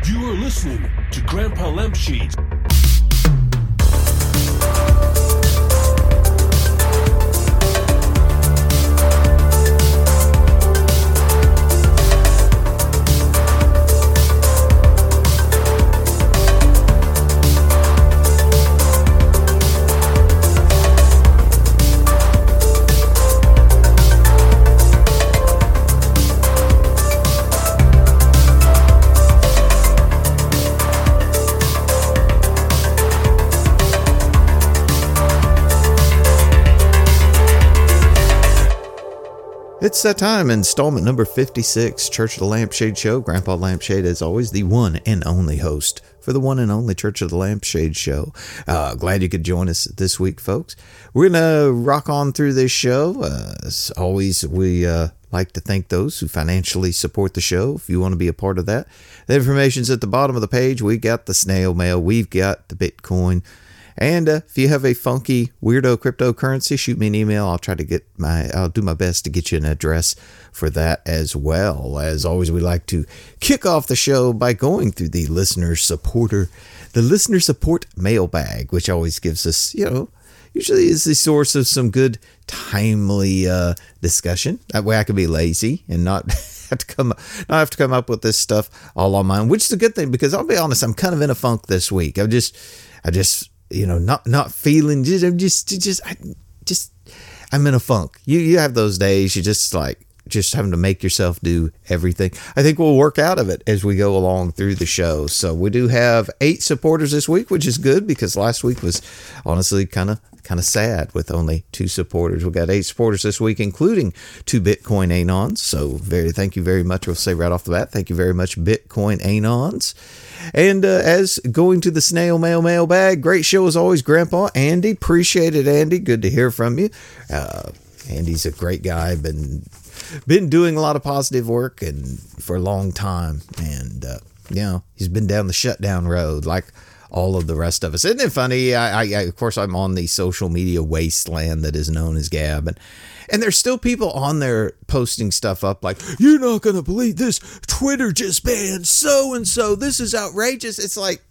You are listening to Grandpa Lampshade. It's that time, installment number 56, Church of the Lampshade Show. Grandpa Lampshade, as always, the one and only host for the one and only Church of the Lampshade Show. Glad you could join us this week, folks. We're going to rock on through this show. As always, we like to thank those who financially support the show. If you want to be a part of that, the information's at the bottom of the page. We got the snail mail. We've got the Bitcoin. And if you have a funky, weirdo cryptocurrency, shoot me an email. I'll do my best to get you an address for that as well. As always, we like to kick off the show by going through the listener support mailbag, which always gives us, usually is the source of some good, timely discussion. That way I can be lazy and not have to come up with this stuff all on my own, which is a good thing, because I'll be honest, I'm kind of in a funk this week. I just not feeling, I'm in a funk. You have those days, you just having to make yourself do everything. I think we'll work out of it as we go along through the show. So we do have 8 supporters this week, which is good, because last week was honestly kind of sad with only 2 supporters. We got 8 supporters this week, including 2 Bitcoin Anons. So thank you very much. We'll say right off the bat, thank you very much, Bitcoin Anons. And as going to the snail mailbag, great show as always, Grandpa. Andy, appreciate it, Andy. Good to hear from you. Andy's a great guy. Been doing a lot of positive work and for a long time. And, he's been down the shutdown road like all of the rest of us. Isn't it funny? I of course, I'm on the social media wasteland that is known as Gab. And there's still people on there posting stuff up like, you're not going to believe this. Twitter just banned so-and-so. This is outrageous. It's like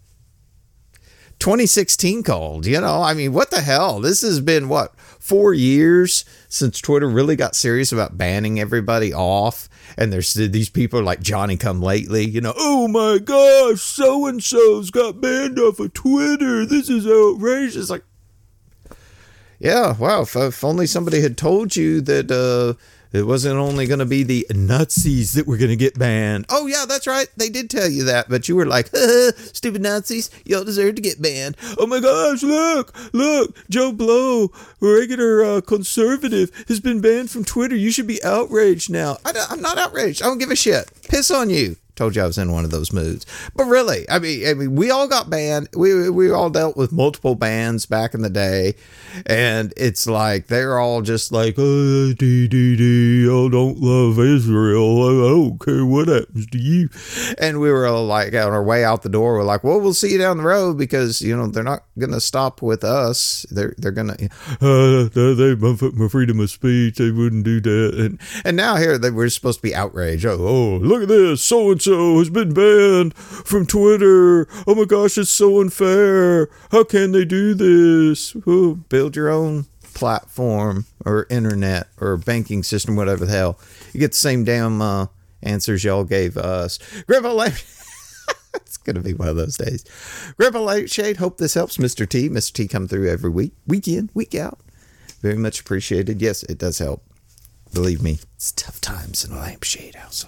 2016 called, what the hell? This has been, 4 years since Twitter really got serious about banning everybody off. And there's these people like Johnny Come Lately, oh my gosh, so-and-so's got banned off of Twitter. This is outrageous. Like, yeah, wow, if only somebody had told you that it wasn't only going to be the Nazis that were going to get banned. Oh, yeah, that's right. They did tell you that, but you were like, stupid Nazis, y'all deserve to get banned. Oh, my gosh, look, Joe Blow, regular conservative, has been banned from Twitter. You should be outraged now. I'm not outraged. I don't give a shit. Piss on you. Told you I was in one of those moods. But really, I mean, we all got banned. We all dealt with multiple bans back in the day. And it's like, they're all just like, I don't love Israel. I don't care what happens to you. And we were all like, on our way out the door, we're like, well, we'll see you down the road, because, they're not going to stop with us. They're going to, they my freedom of speech. They wouldn't do that. And now here, we're supposed to be outraged. Oh, look at this. So-and-so has been banned from Twitter. Oh my gosh, it's so unfair. How can they do this? Oh, build your own platform or internet or banking system, whatever the hell. You get the same damn answers y'all gave us. Grandpa Lampshade. It's going to be one of those days. Grandpa Lampshade, hope this helps. Mr. T. Mr. T come through every week. Week in, week out. Very much appreciated. Yes, it does help. Believe me, it's tough times in a Lampshade household.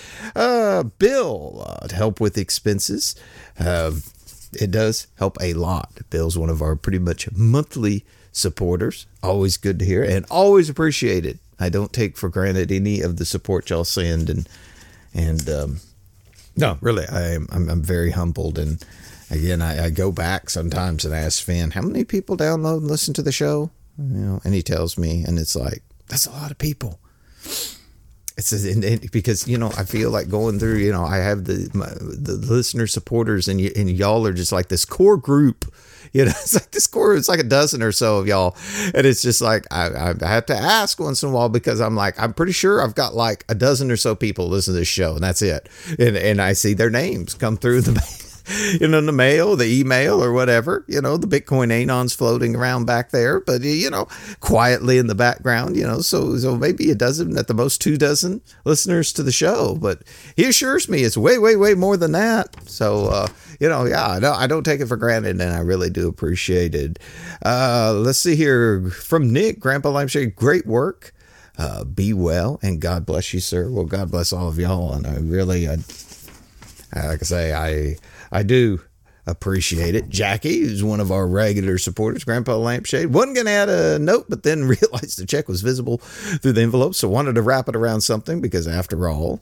Bill, to help with expenses. It does help a lot. Bill's one of our pretty much monthly supporters. Always good to hear and always appreciated. I don't take for granted any of the support y'all send, and no, really, I'm very humbled. And again, I go back sometimes and ask Finn, how many people download and listen to the show? And he tells me, and it's like, that's a lot of people. because, I feel like going through, I have the listener supporters and y'all are just like this core group. It's like this core, it's like a dozen or so of y'all. And it's just like, I have to ask once in a while because I'm like, I'm pretty sure I've got like a dozen or so people listen to this show and that's it. And I see their names come through in the mail, the email or whatever, the Bitcoin anons floating around back there, but quietly in the background, so maybe a dozen, at the most 2 dozen listeners to the show, but he assures me it's way, way, way more than that. So, I don't take it for granted and I really do appreciate it. Let's see here from Nick, Grandpa Lampshade, great work. Be well and God bless you, sir. Well, God bless all of y'all. And I really, like I say, I do appreciate it. Jackie, who's one of our regular supporters, Grandpa Lampshade, wasn't going to add a note, but then realized the check was visible through the envelope, so wanted to wrap it around something because, after all,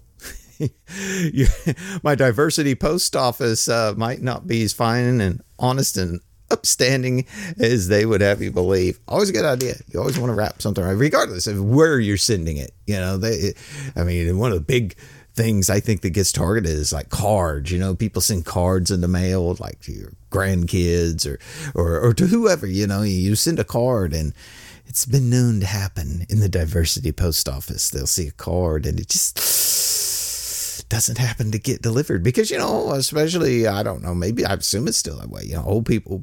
my diversity post office might not be as fine and honest and upstanding as they would have you believe. Always a good idea. You always want to wrap something right, regardless of where you're sending it. One of the big things I think that gets targeted is like cards. People send cards in the mail, like to your grandkids or to whoever. You send a card, and it's been known to happen in the diversity post office. They'll see a card and it just doesn't happen to get delivered because, especially, I don't know, maybe I assume it's still that way. Old people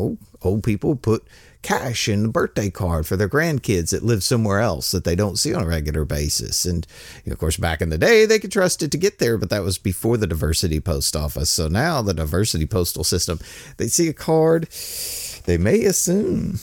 put cash in the birthday card for their grandkids that live somewhere else that they don't see on a regular basis. And of course, back in the day, they could trust it to get there, but that was before the diversity post office. So now the diversity postal system, they see a card, they may assume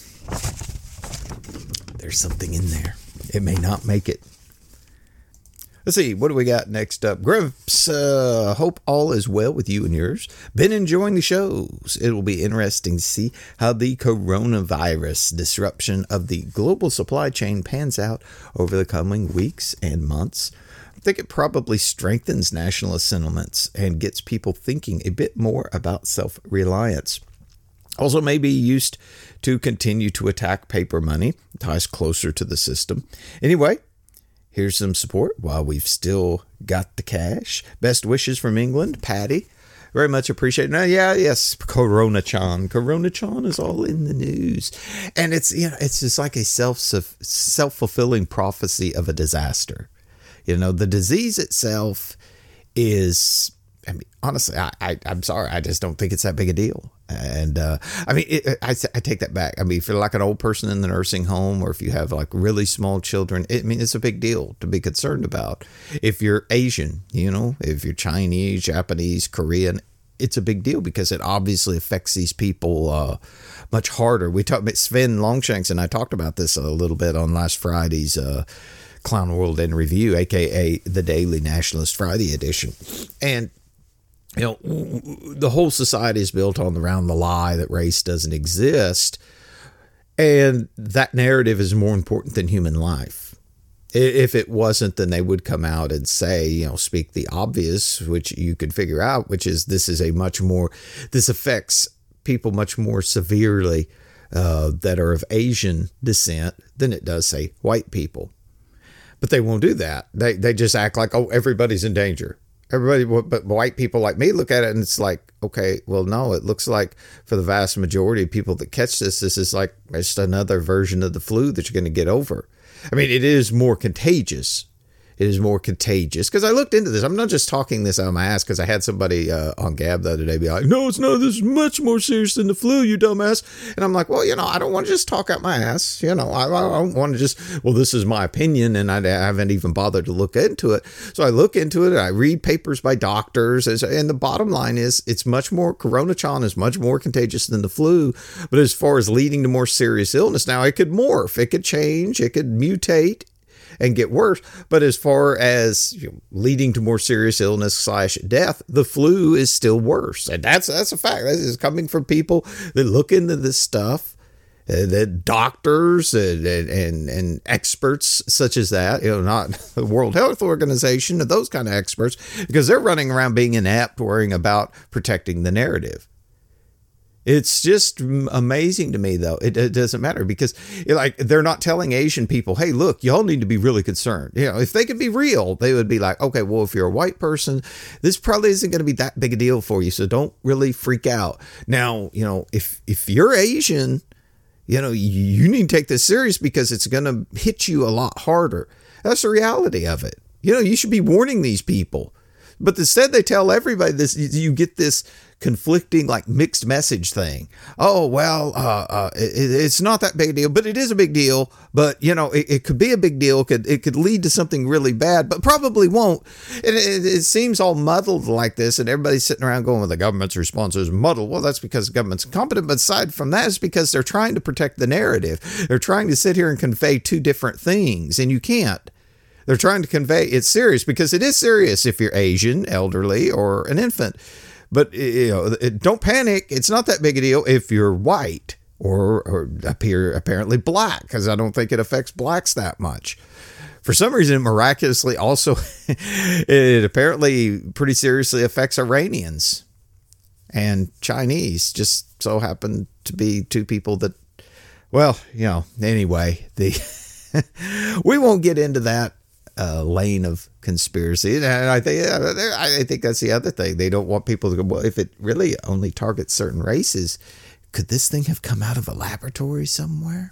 there's something in there. It may not make it. Let's see, what do we got next up? Grips, hope all is well with you and yours. Been enjoying the shows. It will be interesting to see how the coronavirus disruption of the global supply chain pans out over the coming weeks and months. I think it probably strengthens nationalist sentiments and gets people thinking a bit more about self-reliance. Also may be used to continue to attack paper money, ties closer to the system. Anyway, here's some support while we've still got the cash. Best wishes from England, Patty. Very much appreciated. Now, yes, Corona-chan. Corona-chan is all in the news. And it's just like a self-fulfilling prophecy of a disaster. The disease itself is, honestly, I'm sorry. I just don't think it's that big a deal. And I take that back. If you're like an old person in the nursing home, or if you have like really small children, it's a big deal to be concerned about. If you're Asian, if you're Chinese, Japanese, Korean, it's a big deal because it obviously affects these people much harder. We talked about Sven Longshanks, and I talked about this a little bit on last Friday's Clown World in Review, aka the Daily Nationalist Friday edition. And the whole society is built around the lie that race doesn't exist. And that narrative is more important than human life. If it wasn't, then they would come out and say, speak the obvious, which you could figure out, which is this affects people much more severely that are of Asian descent than it does, say, white people. But they won't do that. They just act like, oh, everybody's in danger. Everybody, but white people like me look at it and it's like, okay, well, no, it looks like for the vast majority of people that catch this is like just another version of the flu that you're going to get over. It is more contagious. It is more contagious because I looked into this. I'm not just talking this out of my ass because I had somebody on Gab the other day be like, no, it's not. This is much more serious than the flu, you dumbass. And I'm like, well, I don't want to just talk out my ass. I don't want to just, well, this is my opinion and I haven't even bothered to look into it. So I look into it and I read papers by doctors. And the bottom line is Corona-chan is much more contagious than the flu. But as far as leading to more serious illness, now it could morph, it could change, it could mutate and get worse. But as far as leading to more serious illness / death, the flu is still worse. And that's a fact. That is coming from people that look into this stuff, that doctors and experts such as that, not the World Health Organization, those kind of experts, because they're running around being inept, worrying about protecting the narrative. It's just amazing to me, though. It doesn't matter because, like, they're not telling Asian people, hey, look, y'all need to be really concerned. You know, if they could be real, they would be like, okay, well, if you're a white person, this probably isn't going to be that big a deal for you. So don't really freak out. Now, you know, if you're Asian, you know, you need to take this serious because it's going to hit you a lot harder. That's the reality of it. You know, you should be warning these people. But instead, they tell everybody this. You get this conflicting, like, mixed message thing. Oh, well, it's not that big a deal, but it is a big deal. But, you know, it could be a big deal. It could lead to something really bad, but probably won't. And it seems all muddled like this, and everybody's sitting around going, well, the government's response is muddled. Well, that's because the government's incompetent. But aside from that, it's because they're trying to protect the narrative. They're trying to sit here and convey two different things, and you can't. They're trying to convey it's serious because it is serious if you're Asian, elderly, or an infant. But, you know, don't panic. It's not that big a deal if you're white or apparently black, because I don't think it affects blacks that much. For some reason, miraculously, also, it apparently pretty seriously affects Iranians and Chinese. Just so happen to be two people that, well, you know, anyway, we won't get into that lane of conspiracy. And I think that's the other thing. They don't want people to go, well, if it really only targets certain races, could this thing have come out of a laboratory somewhere?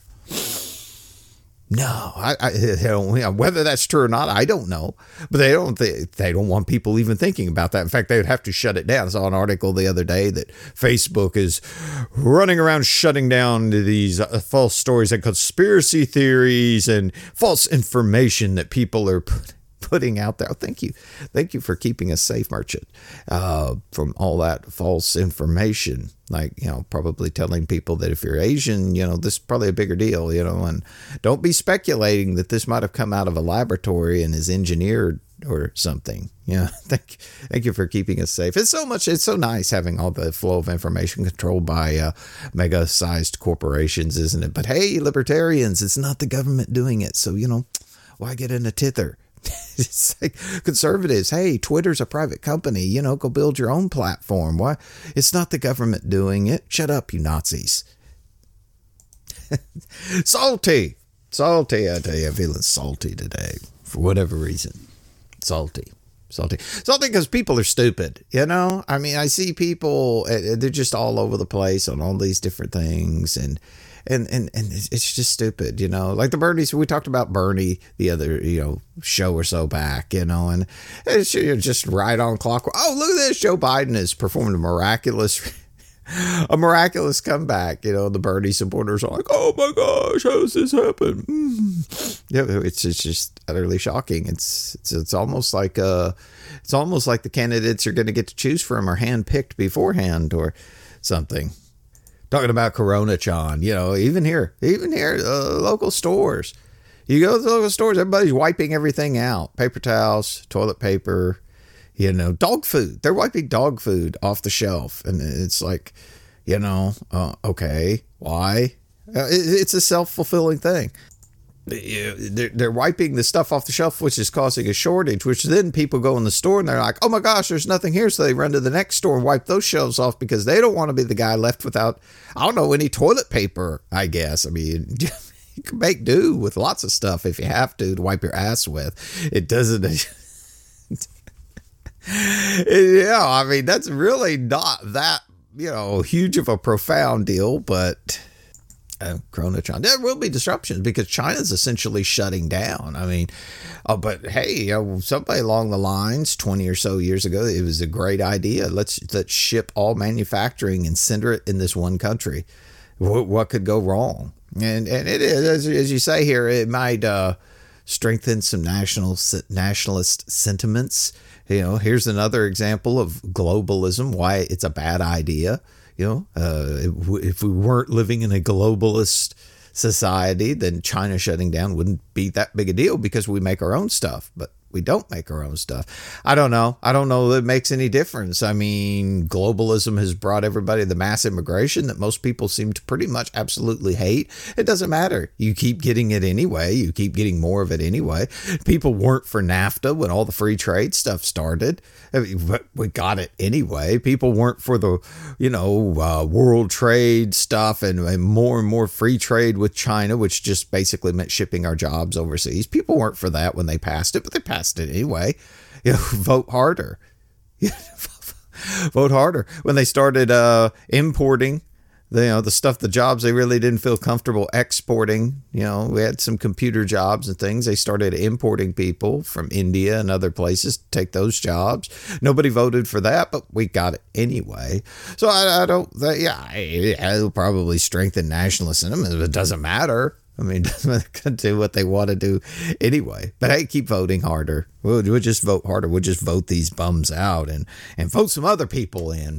No, I don't, whether that's true or not, I don't know. But they don't want people even thinking about that. In fact, they would have to shut it down. I saw an article the other day that Facebook is running around shutting down these false stories and conspiracy theories and false information that people are putting out there. Oh, thank you for keeping us safe, Merchant, from all that false information. Like, you know, probably telling people that if you're Asian, you know, this is probably a bigger deal, you know, and don't be speculating that this might have come out of a laboratory and is engineered or something. Yeah. Thank you for keeping us safe. It's so nice having all the flow of information controlled by mega sized corporations, isn't it? But hey, libertarians, it's not the government doing it. So, you know, why get in a tither? It's like conservatives, hey, Twitter's a private company, you know, go build your own platform. Why? It's not the government doing it. Shut up, you Nazis. Salty, I tell you, I'm feeling salty today for whatever reason. Salty because people are stupid, you know. I mean, I see people, they're just all over the place on all these different things, and it's just stupid, you know, like the Bernies. We talked about Bernie the other, you know, show or so back, you know, and it's just right on clockwork. Oh, look at this. Joe Biden has performed a miraculous comeback. You know, the Bernie supporters are like, oh my gosh, how's this happen? Yeah, it's just utterly shocking. It's almost like the candidates are going to get to choose from are handpicked beforehand or something. Talking about Corona-chan, you know, even here, local stores. You go to the local stores, everybody's wiping everything out. Paper towels, toilet paper, you know, dog food. They're wiping dog food off the shelf. And it's like, you know, okay, why? It's a self-fulfilling thing. They're wiping the stuff off the shelf, which is causing a shortage, which then people go in the store and they're like, oh my gosh, there's nothing here. So they run to the next store and wipe those shelves off because they don't want to be the guy left without, I don't know, any toilet paper, I guess. I mean, you can make do with lots of stuff if you have to wipe your ass with. It doesn't. Yeah, I mean, that's really not that, you know, huge of a profound deal, but Corona-chan, there will be disruptions because China's essentially shutting down. I mean, but hey, you know, somebody along the lines 20 or so years ago, it was a great idea. Let's ship all manufacturing and center it in this one country. What could go wrong? And it is, as you say here, it might strengthen some nationalist sentiments. You know, here's another example of globalism, why it's a bad idea. You know, if we weren't living in a globalist society, then China shutting down wouldn't be that big a deal because we make our own stuff. But We don't make our own stuff. I don't know. I don't know that it makes any difference. I mean, globalism has brought everybody the mass immigration that most people seem to pretty much absolutely hate. It doesn't matter. You keep getting it anyway. You keep getting more of it anyway. People weren't for NAFTA when all the free trade stuff started. I mean, but we got it anyway. People weren't for the, world trade stuff and more free trade with China, which just basically meant shipping our jobs overseas. People weren't for that when they passed it, but they passed it anyway. Vote harder. Vote harder. When they started importing the stuff, the jobs they really didn't feel comfortable exporting. We had some computer jobs and things. They started importing people from India and other places to take those jobs. Nobody voted for that, but we got it anyway. So I don't, it'll probably strengthen nationalism. It doesn't matter. I mean, they're going to do what they want to do anyway. But hey, keep voting harder. We'll just vote harder. We'll just vote these bums out and vote some other people in.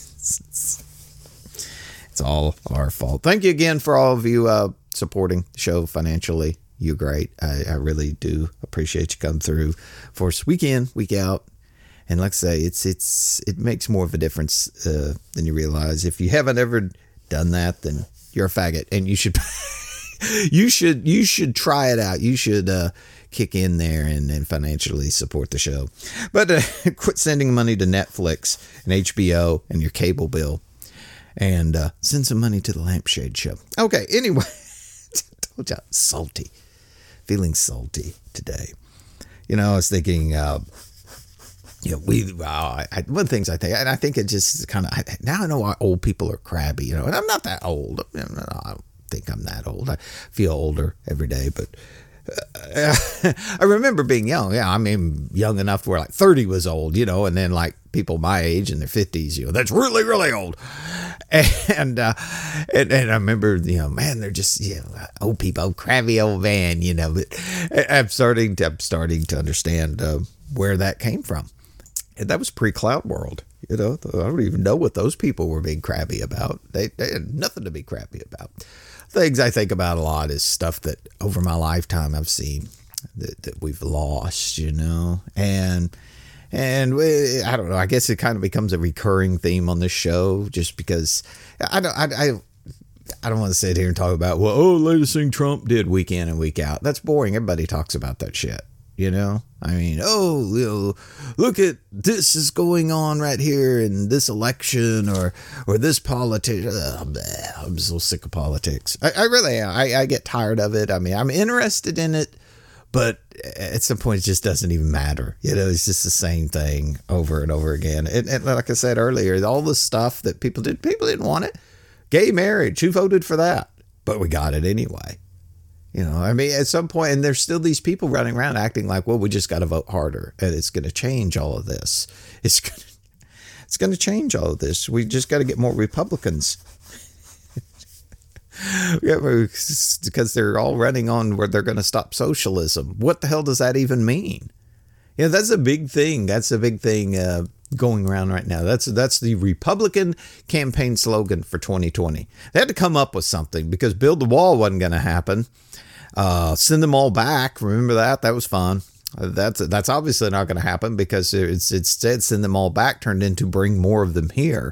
It's all our fault. Thank you again for all of you supporting the show financially. You're great. I really do appreciate you coming through for us week in, week out. And like I say, it makes more of a difference than you realize. If you haven't ever done that, then you're a faggot, and you should you should try it out. You should kick in there and financially support the show. But quit sending money to Netflix and HBO and your cable bill. And send some money to the Lampshade Show. Okay, anyway, told you, salty. Feeling salty today. I was thinking, one of the things I think, and I think it just kind of, now I know why old people are crabby, and I'm not that old. I don't think I'm that old. I feel older every day, but I remember being young. Yeah, I mean, young enough to where like 30 was old, and then like people my age in their 50s, that's really, really old. And I remember, man, they're just, old people, crabby old man, but I'm starting to understand where that came from. And that was pre-Cloud World. I don't even know what those people were being crabby about. They had nothing to be crabby about. Things I think about a lot is stuff that over my lifetime I've seen that we've lost, and I don't know. I guess it kind of becomes a recurring theme on this show, just because I don't want to sit here and talk about latest thing Trump did week in and week out. That's boring. Everybody talks about that shit. I mean, look at this is going on right here in this election or this politics. I'm so sick of politics. I really am. I get tired of it. I mean, I'm interested in it, but at some point it just doesn't even matter. It's just the same thing over and over again. And like I said earlier, all the stuff that people didn't want it. Gay marriage, who voted for that? But we got it anyway. I mean, at some point, and there's still these people running around acting like, we just got to vote harder, and it's going to change all of this. It's going to change all of this. We just got to get more Republicans. Because they're all running on where they're going to stop socialism. What the hell does that even mean? That's a big thing. That's a big thing going around right now. That's the Republican campaign slogan for 2020. They had to come up with something because build the wall wasn't going to happen. Send them all back. Remember that? That was fun. That's obviously not going to happen because it's instead send them all back turned into bring more of them here.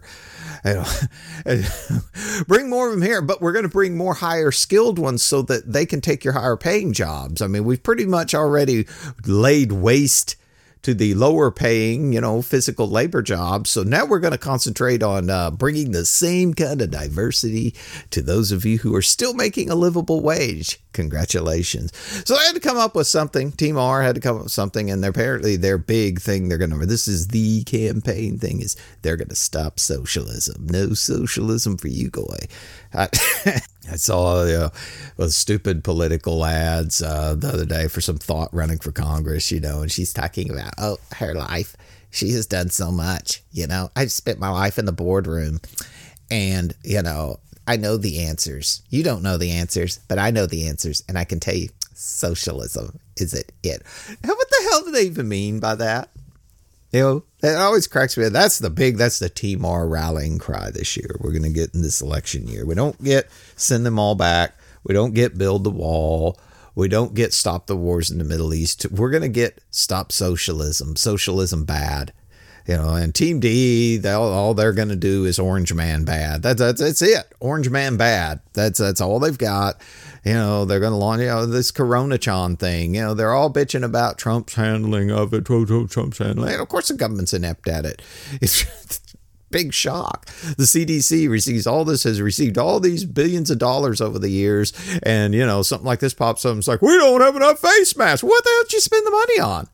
Bring more of them here, but we're going to bring more higher skilled ones so that they can take your higher paying jobs. I mean, we've pretty much already laid waste to the lower paying, physical labor jobs. So now we're going to concentrate on bringing the same kind of diversity to those of you who are still making a livable wage. Congratulations. So I had to come up with something. Team R had to come up with something, and apparently their big thing this is the campaign thing is they're going to stop socialism. No socialism for you, Goy. I saw stupid political ads the other day for some thought running for Congress, and she's talking about, her life. She has done so much, I've spent my life in the boardroom and, I know the answers. You don't know the answers, but I know the answers. And I can tell you, socialism is it. Now, what the hell do they even mean by that? It always cracks me up. That's the Team R rallying cry this year. We're going to get in this election year. We don't get send them all back. We don't get build the wall. We don't get stop the wars in the Middle East. We're going to get stop socialism. Socialism bad. And Team D, all they're going to do is Orange Man bad. That's it. Orange Man bad. That's all they've got. They're going to launch, this Corona-chan thing. They're all bitching about Trump's handling of it. Trump's handling. And of course, the government's inept at it. It's big shock. The CDC has received all these billions of dollars over the years. And, something like this pops up and it's like, we don't have enough face masks. What the hell did you spend the money on?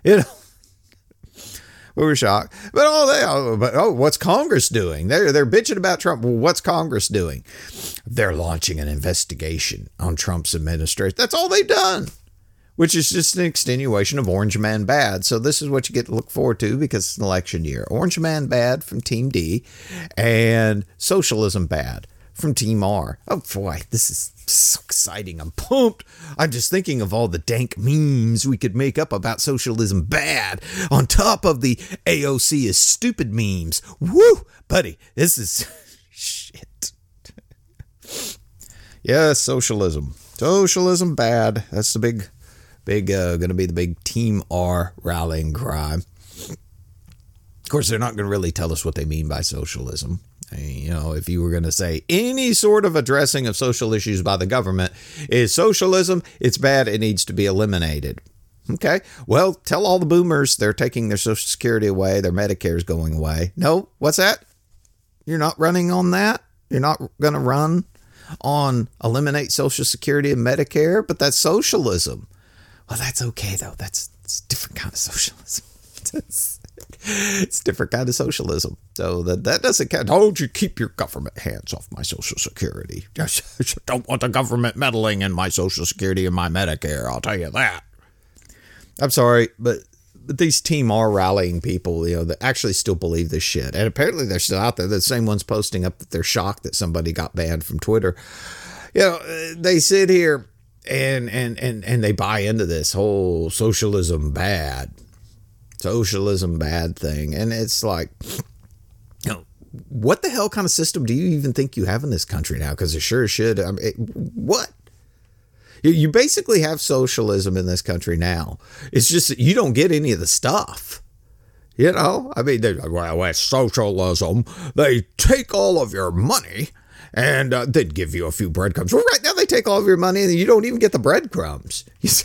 We were shocked. But what's Congress doing? They're bitching about Trump. Well, what's Congress doing? They're launching an investigation on Trump's administration. That's all they've done, which is just an extenuation of Orange Man bad. So this is what you get to look forward to because it's an election year. Orange Man bad from Team D and socialism bad from Team R. Oh boy, this is so exciting. I'm pumped. I'm just thinking of all the dank memes we could make up about socialism bad on top of the AOC is stupid memes. Woo, buddy, this is shit. Yeah, socialism bad. That's the big, gonna be the big Team R rallying cry. Of course, they're not gonna really tell us what they mean by socialism. If you were going to say any sort of addressing of social issues by the government is socialism, it's bad, it needs to be eliminated. Okay, well, tell all the boomers they're taking their Social Security away, their Medicare's going away. No, what's that? You're not running on that? You're not going to run on eliminate Social Security and Medicare? But that's socialism. Well, that's okay, though. It's a different kind of socialism. It's a different kind of socialism. So that doesn't count. Don't you keep your government hands off my Social Security. I don't want the government meddling in my Social Security and my Medicare. I'll tell you that. I'm sorry, but these Team R rallying people, that actually still believe this shit. And apparently they're still out there. The same ones posting up that they're shocked that somebody got banned from Twitter. They sit here and they buy into this whole socialism bad thing. And it's like, what the hell kind of system do you even think you have in this country now? Because it sure should. What? You basically have socialism in this country now. It's just that you don't get any of the stuff. Well, it's socialism. They take all of your money and they'd give you a few breadcrumbs. Well, right now they take all of your money and you don't even get the breadcrumbs. Isn't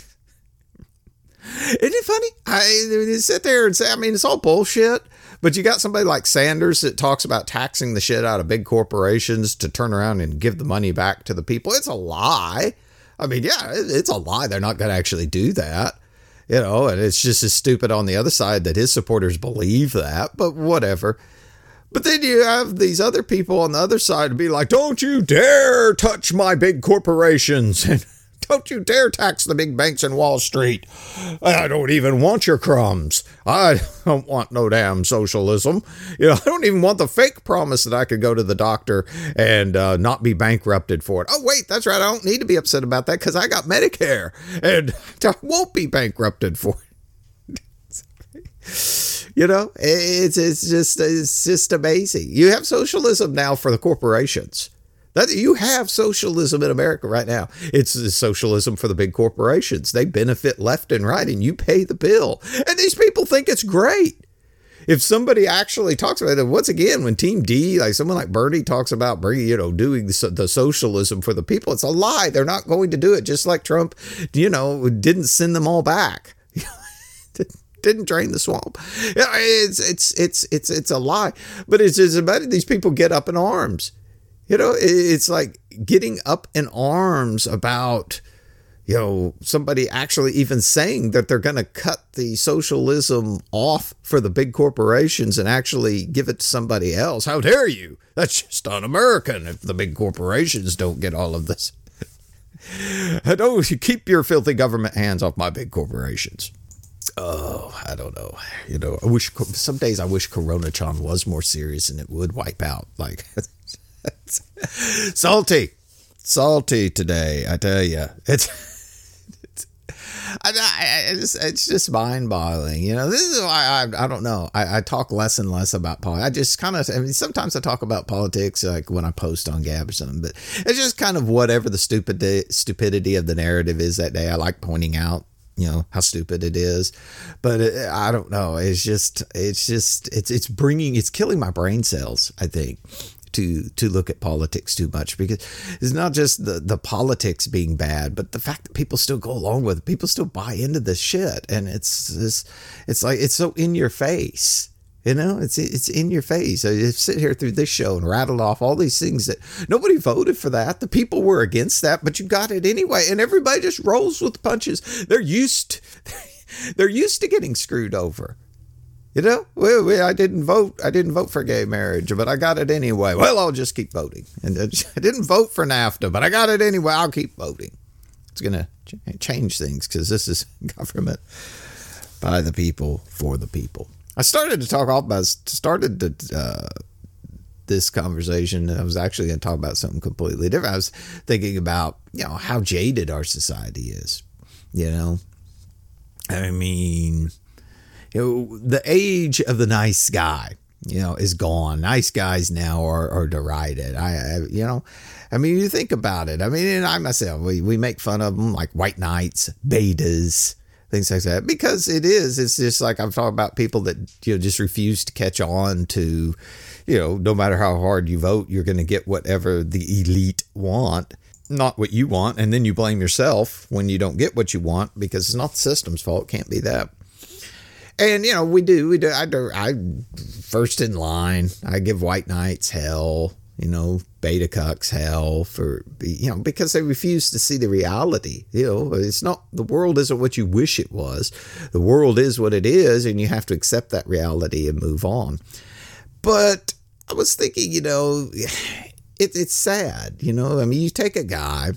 it funny? I sit there and say, it's all bullshit. But you got somebody like Sanders that talks about taxing the shit out of big corporations to turn around and give the money back to the people. It's a lie. It's a lie. They're not going to actually do that. And it's just as stupid on the other side that his supporters believe that, but whatever. But then you have these other people on the other side to be like, don't you dare touch my big corporations. And don't you dare tax the big banks in Wall Street. I don't even want your crumbs. I don't want no damn socialism. I don't even want the fake promise that I could go to the doctor and not be bankrupted for it. Oh, wait, that's right. I don't need to be upset about that because I got Medicare and I won't be bankrupted for it. It's just amazing. You have socialism now for the corporations. You have socialism in America right now. It's socialism for the big corporations. They benefit left and right, and you pay the bill. And these people think it's great. If somebody actually talks about it, once again, when Team D, like someone like Bernie talks about doing the socialism for the people, it's a lie. They're not going to do it. Just like Trump, didn't send them all back. Didn't drain the swamp. It's a lie. But it's just about these people get up in arms. It's like getting up in arms about, somebody actually even saying that they're going to cut the socialism off for the big corporations and actually give it to somebody else. How dare you? That's just un-American if the big corporations don't get all of this. Don't you keep your filthy government hands off my big corporations. Oh, I don't know. Some days I wish Corona-chan was more serious and it would wipe out. Like, salty today, I tell you. It's just mind boggling. This is why I don't know. I talk less and less about politics. I just kind of, sometimes I talk about politics like when I post on Gab or something, but it's just kind of whatever the stupidity of the narrative is that day. I like pointing out, how stupid it is, but I don't know. It's killing my brain cells, I think, to look at politics too much, because it's not just the politics being bad, but the fact that people still go along with it. People still buy into this shit. And it's like, it's so in your face, it's in your face. I just sit here through this show and rattled off all these things that nobody voted for that. The people were against that, but you got it anyway. And everybody just rolls with the punches. They're used to getting screwed over. I didn't vote for gay marriage, but I got it anyway. Well, I'll just keep voting. And I didn't vote for NAFTA, but I got it anyway. I'll keep voting. It's going to change things, because this is government by the people, for the people. I started to talk this conversation. I was actually going to talk about something completely different. I was thinking about, how jaded our society is, the age of the nice guy, is gone. Nice guys now are derided. You think about it. And I myself, we make fun of them, like white knights, betas, things like that, because it's just like I'm talking about people that, just refuse to catch on to, no matter how hard you vote, you're going to get whatever the elite want, not what you want. And then you blame yourself when you don't get what you want, because it's not the system's fault. It can't be that. And, we do. I first in line. I give white knights hell, beta cucks hell for, because they refuse to see the reality. It's not, the world isn't what you wish it was. The world is what it is, and you have to accept that reality and move on. But I was thinking, it's sad, you take a guy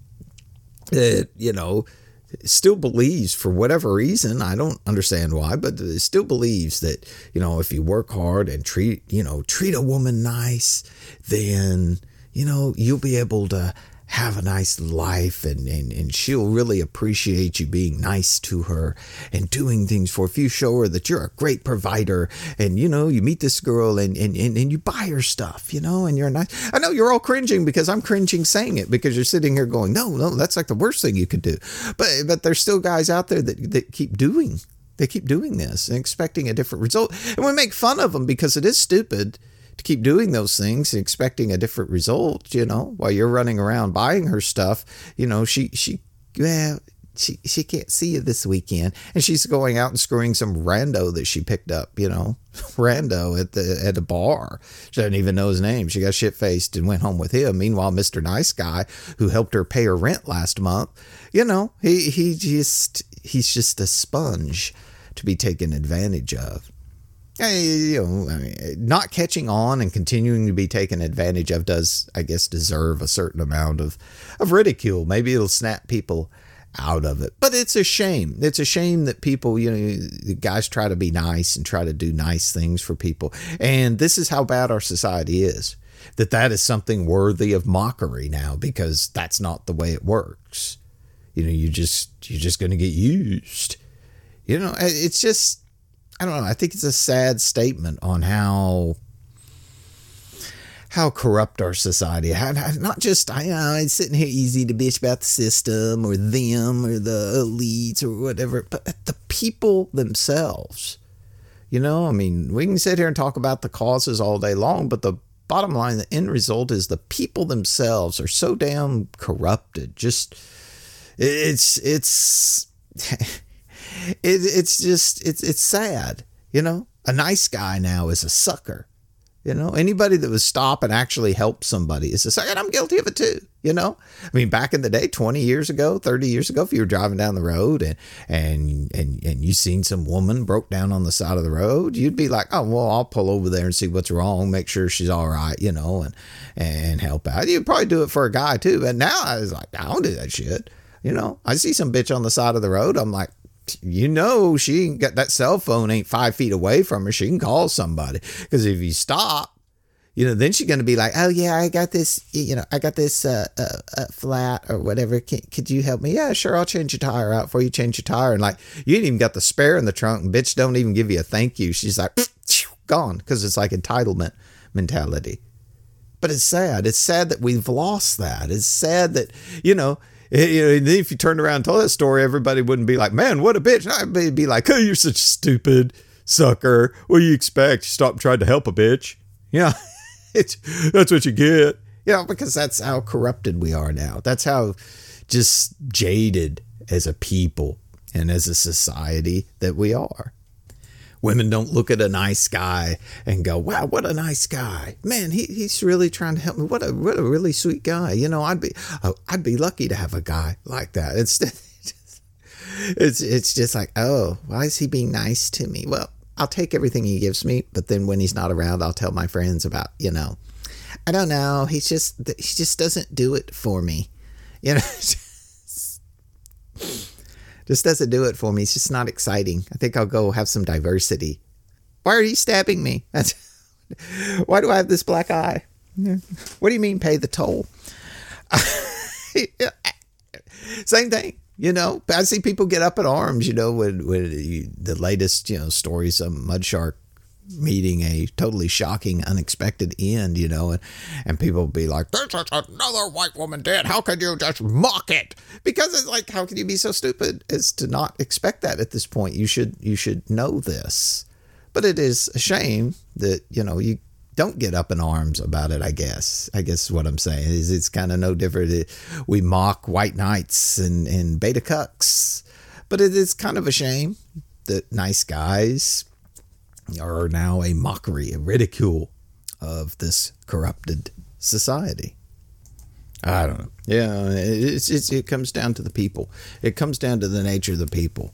that, still believes, for whatever reason, I don't understand why, but still believes that, if you work hard and treat a woman nice, then, you'll be able to have a nice life, and she'll really appreciate you being nice to her and doing things for her. If you show her that you're a great provider, and, you meet this girl and you buy her stuff, and you're nice. I know you're all cringing, because I'm cringing saying it, because you're sitting here going, no, that's like the worst thing you could do. But there's still guys out there that keep doing this and expecting a different result. And we make fun of them because it is stupid to keep doing those things and expecting a different result, while you're running around buying her stuff. She can't see you this weekend, and she's going out and screwing some rando that she picked up, rando at the bar. She doesn't even know his name. She got shit-faced and went home with him. Meanwhile, Mr. Nice Guy, who helped her pay her rent last month, he's just a sponge to be taken advantage of. Not catching on and continuing to be taken advantage of does, I guess, deserve a certain amount of ridicule. Maybe it'll snap people out of it. But it's a shame. It's a shame that people, the guys try to be nice and try to do nice things for people. And this is how bad our society is. That is something worthy of mockery now, because that's not the way it works. You're just going to get used. It's just, I don't know. I think it's a sad statement on how corrupt our society. Not just, it's sitting here easy to bitch about the system or them or the elites or whatever, but the people themselves. We can sit here and talk about the causes all day long, but the bottom line, the end result is the people themselves are so damn corrupted. Just, it's sad, a nice guy now is a sucker, anybody that would stop and actually help somebody is a sucker. And I'm guilty of it too. Back in the day, 20 years ago, 30 years ago, if you were driving down the road and you seen some woman broke down on the side of the road, you'd be like, oh, well, I'll pull over there and see what's wrong, make sure she's all right, and help out. You'd probably do it for a guy too. But now I was like, I don't do that shit. I see some bitch on the side of the road. I'm like, she ain't got that cell phone ain't 5 feet away from her. She can call somebody, because if you stop, then she's going to be like, oh yeah, I got this flat or whatever. Could you help me? Yeah, sure. I'll change your tire out for you. Change your tire. And like, you ain't even got the spare in the trunk. And bitch don't even give you a thank you. She's like, gone. Because it's like entitlement mentality. But it's sad. It's sad that we've lost that. It's sad that, if you turned around and told that story, everybody wouldn't be like, man, what a bitch. I'd be like, oh, you're such a stupid sucker. What do you expect? You stop and tried to help a bitch. Yeah. That's what you get. Because that's how corrupted we are now. That's how just jaded as a people and as a society that we are. Women don't look at a nice guy and go, wow, what a nice guy. Man, he's really trying to help me. What a really sweet guy. I'd be lucky to have a guy like that. It's just like, oh, why is he being nice to me? Well, I'll take everything he gives me, but then when he's not around, I'll tell my friends about, I don't know. He just doesn't do it for me. Just doesn't do it for me. It's just not exciting. I think I'll go have some diversity. Why are you stabbing me? Why do I have this black eye? What do you mean pay the toll? Same thing. I see people get up in arms, when the latest, stories of Mudshark meeting a totally shocking, unexpected end, and people be like, there's another white woman dead. How could you just mock it? Because it's like, how can you be so stupid as to not expect that at this point? You should know this. But it is a shame that, you don't get up in arms about it, I guess. What I'm saying is it's kind of no different. We mock white knights and beta cucks, but it is kind of a shame that nice guys are now a mockery, a ridicule of this corrupted society. I don't know. Yeah, it comes down to the people. It comes down to the nature of the people,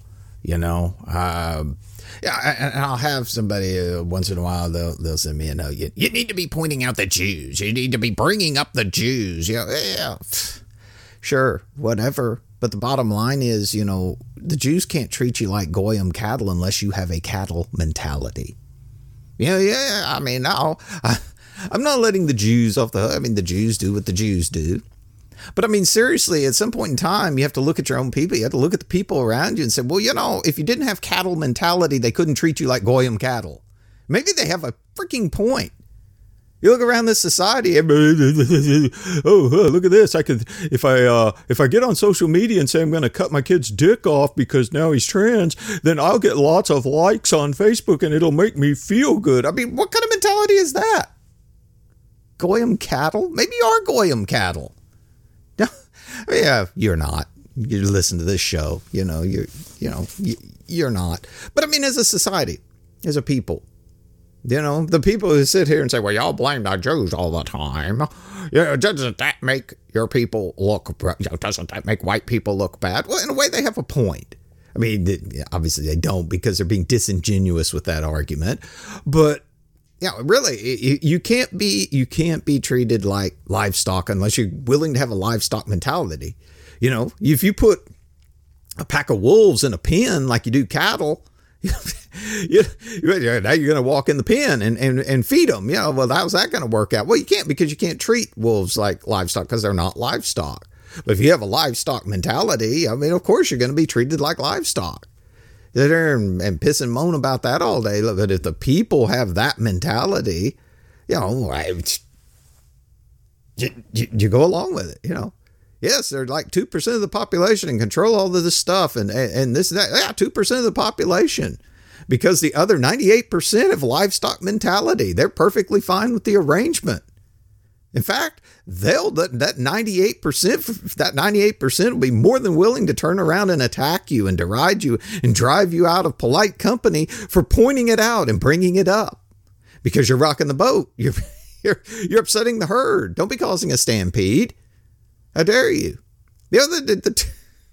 Yeah, and I'll have somebody once in a while, they'll send me a note. You need to be pointing out the Jews. You need to be bringing up the Jews. Yeah, sure, whatever. But the bottom line is, the Jews can't treat you like Goyim cattle unless you have a cattle mentality. Yeah. I mean, no, I'm not letting the Jews off the hook. I mean, the Jews do what the Jews do. But I mean, seriously, at some point in time, you have to look at your own people. You have to look at the people around you and say, well, if you didn't have cattle mentality, they couldn't treat you like Goyim cattle. Maybe they have a freaking point. You look around this society, oh, look at this. I could, if I get on social media and say I'm going to cut my kid's dick off because now he's trans, then I'll get lots of likes on Facebook and it'll make me feel good. I mean, what kind of mentality is that? Goyim cattle? Maybe you are Goyim cattle. Yeah, you're not. You listen to this show, you're not. But I mean, as a society, as a people, the people who sit here and say, well, y'all blame the Jews all the time. Doesn't that make your people doesn't that make white people look bad? Well, in a way, they have a point. I mean, obviously they don't because they're being disingenuous with that argument. But really, you can't be treated like livestock unless you're willing to have a livestock mentality. If you put a pack of wolves in a pen like you do cattle, now you're going to walk in the pen and feed them. Well, how's that going to work out? Well, you can't, because you can't treat wolves like livestock because they're not livestock. But if you have a livestock mentality, I mean, of course you're going to be treated like livestock. Sit there and piss and moan about that all day. But if the people have that mentality, you go along with it, Yes, they're like 2% of the population and control all of this stuff and this and that. Yeah, 2% of the population. Because the other 98% have livestock mentality. They're perfectly fine with the arrangement. In fact, that 98% will be more than willing to turn around and attack you and deride you and drive you out of polite company for pointing it out and bringing it up. Because you're rocking the boat. You're upsetting the herd. Don't be causing a stampede. How dare you? The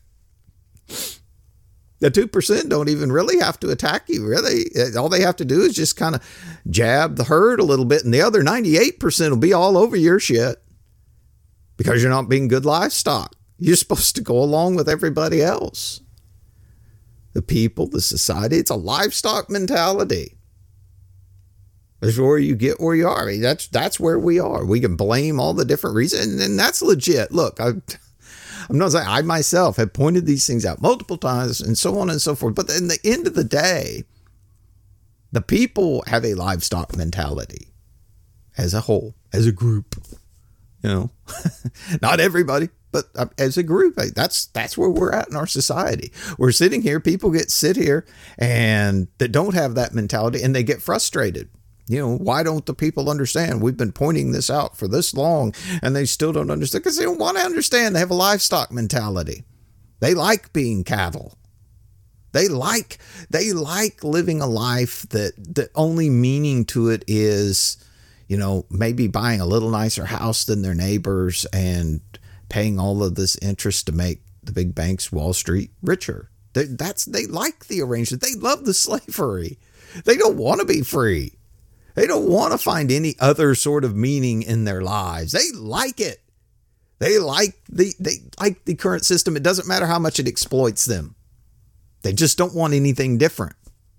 2% don't even really have to attack you, really. All they have to do is just kind of jab the herd a little bit, and the other 98% will be all over your shit because you're not being good livestock. You're supposed to go along with everybody else. The people, the society, it's a livestock mentality. That's where you get where you are. I mean, that's where we are. We can blame all the different reasons, and that's legit. Look, I'm not saying I myself have pointed these things out multiple times and so on and so forth. But in the end of the day, the people have a livestock mentality as a whole, as a group. You know, not everybody, but as a group, that's where we're at in our society. We're sitting here, people sit here and that don't have that mentality, and they get frustrated. You know, why don't the people understand? We've been pointing this out for this long and they still don't understand, because they don't want to understand. They have a livestock mentality. They like being cattle. They like living a life that only meaning to it is, you know, maybe buying a little nicer house than their neighbors and paying all of this interest to make the big banks, Wall Street, richer. They like the arrangement. They love the slavery. They don't want to be free. They don't want to find any other sort of meaning in their lives. They like it. They like the current system. It doesn't matter how much it exploits them. They just don't want anything different.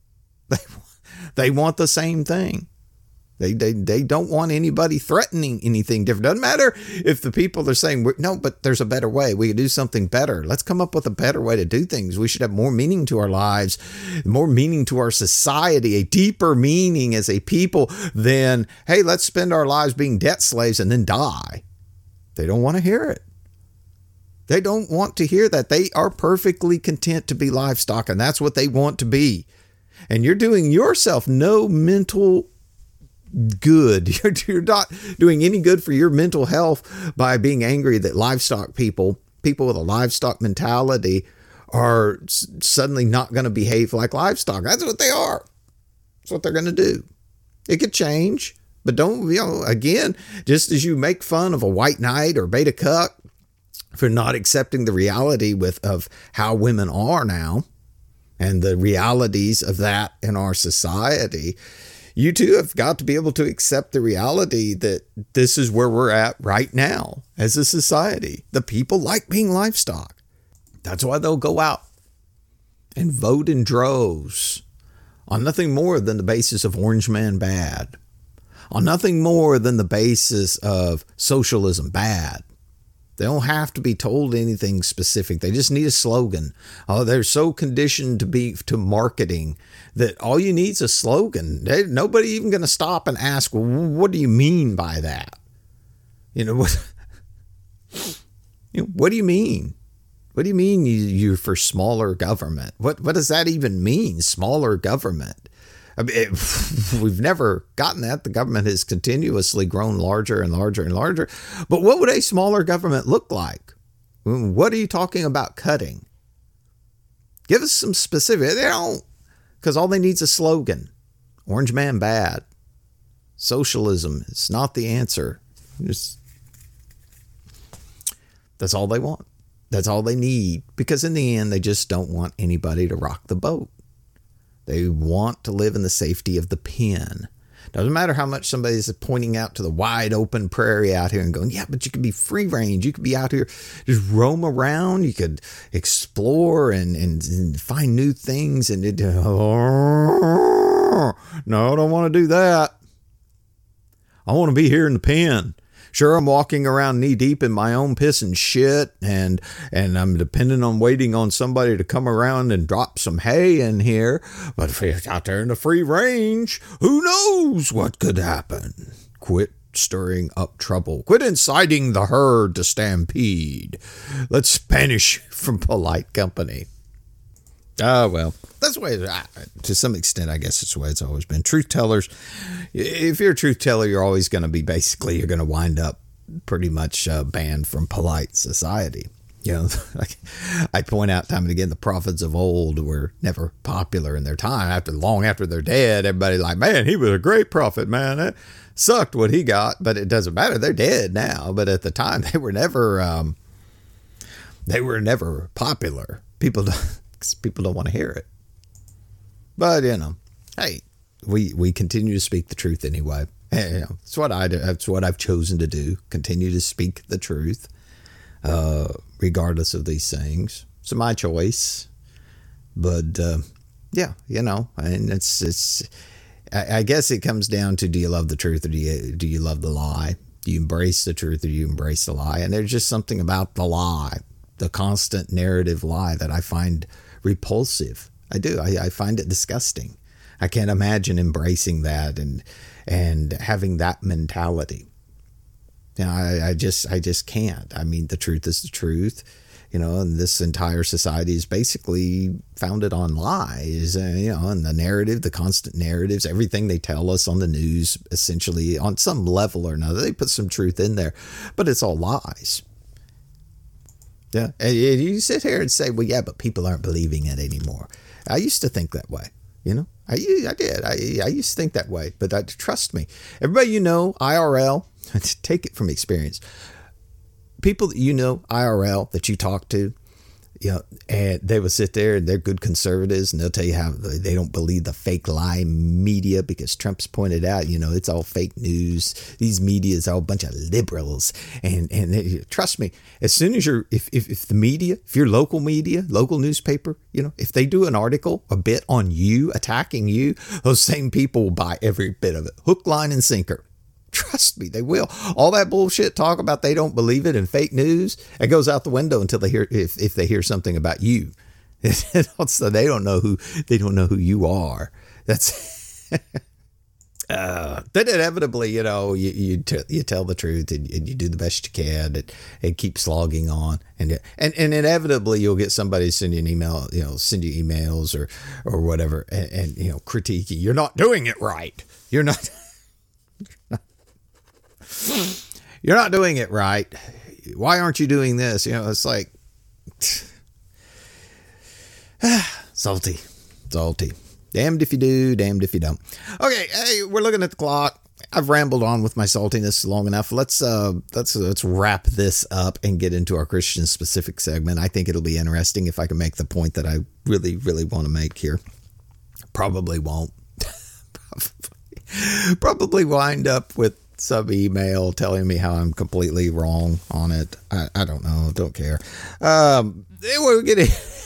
They want the same thing. They don't want anybody threatening anything different. Doesn't matter if the people are saying, no, but there's a better way. We could do something better. Let's come up with a better way to do things. We should have more meaning to our lives, more meaning to our society, a deeper meaning as a people than, hey, let's spend our lives being debt slaves and then die. They don't want to hear it. They don't want to hear that. They are perfectly content to be livestock, and that's what they want to be. And you're doing yourself no mental good. You're not doing any good for your mental health by being angry that livestock people with a livestock mentality are suddenly not going to behave like livestock. That's what they are. That's what they're going to do. It could change, but don't, again, just as you make fun of a white knight or beta cuck for not accepting the reality of how women are now and the realities of that in our society, you too have got to be able to accept the reality that this is where we're at right now as a society. The people like being livestock. That's why they'll go out and vote in droves on nothing more than the basis of Orange Man bad, on nothing more than the basis of socialism bad. They don't have to be told anything specific. They just need a slogan. Oh, they're so conditioned to marketing that all you need is a slogan. Nobody even going to stop and ask, well, what do you mean by that? What do you mean? What do you mean you're for smaller government? What does that even mean, smaller government? I mean, we've never gotten that. The government has continuously grown larger and larger and larger. But what would a smaller government look like? What are you talking about cutting? Give us some specific. They don't, because all they need is a slogan. Orange Man bad. Socialism is not the answer. That's all they want. That's all they need. Because in the end, they just don't want anybody to rock the boat. They want to live in the safety of the pen. Doesn't matter how much somebody's pointing out to the wide open prairie out here and going, yeah, but you could be free range. You could be out here, just roam around. You could explore and find new things. And no, I don't want to do that. I want to be here in the pen. Sure, I'm walking around knee deep in my own piss and shit, and I'm depending on waiting on somebody to come around and drop some hay in here. But if it's out there in the free range, who knows what could happen? Quit stirring up trouble. Quit inciting the herd to stampede. Let's banish from polite company. Well, that's the way, to some extent, I guess it's the way it's always been. Truth tellers, if you're a truth teller, you're always going to be, basically, you're going to wind up pretty much banned from polite society. Like I point out time and again, the prophets of old were never popular in their time. Long after they're dead, everybody's like, man, he was a great prophet, man. It sucked what he got, but it doesn't matter. They're dead now. But at the time, they were never popular. People don't want to hear it. But, hey, we continue to speak the truth anyway. It's what I do. That's what I've chosen to do. Continue to speak the truth, regardless of these things. It's my choice. But, and it's I guess it comes down to, do you love the truth or do you love the lie? Do you embrace the truth or do you embrace the lie? And there's just something about the lie, the constant narrative lie, that I find repulsive. I do. I find it disgusting. I can't imagine embracing that and having that mentality. You know, I just can't. I mean, the truth is the truth, you know, and this entire society is basically founded on lies, you know, and the narrative, the constant narratives, everything they tell us on the news, essentially on some level or another, they put some truth in there, but it's all lies. Yeah. And you sit here and say, well, yeah, but people aren't believing it anymore. I used to think that way. You know, I did. I used to think that way, but trust me, everybody, you know, IRL, take it from experience. People that you know, IRL, that you talk to, you know, and they will sit there and they're good conservatives and they'll tell you how they don't believe the fake lie media because Trump's pointed out, you know, it's all fake news. These media is all a bunch of liberals. And trust me, as soon as if the media, if your local media, local newspaper, you know, if they do an article, a bit on you, attacking you, those same people will buy every bit of it. Hook, line, and sinker. Trust me, they will. All that bullshit talk about they don't believe it and fake news, it goes out the window until they hear, if they hear something about you. So they don't know who you are. That's then inevitably, you know, you tell the truth and you do the best you can and keep slogging on, and inevitably you'll get somebody to send you an email, you know, send you emails or whatever, and you know, critique you. You're not doing it right. You're not doing it right. Why aren't you doing this? You know, it's like salty. Damned if you do, damned if you don't. Okay, hey, we're looking at the clock. I've rambled on with my saltiness long enough. Let's wrap this up and get into our Christian specific segment. I think it'll be interesting if I can make the point that I really, really want to make here. Probably won't. Probably wind up with some email telling me how I'm completely wrong on it. I don't know. Don't care. We'll get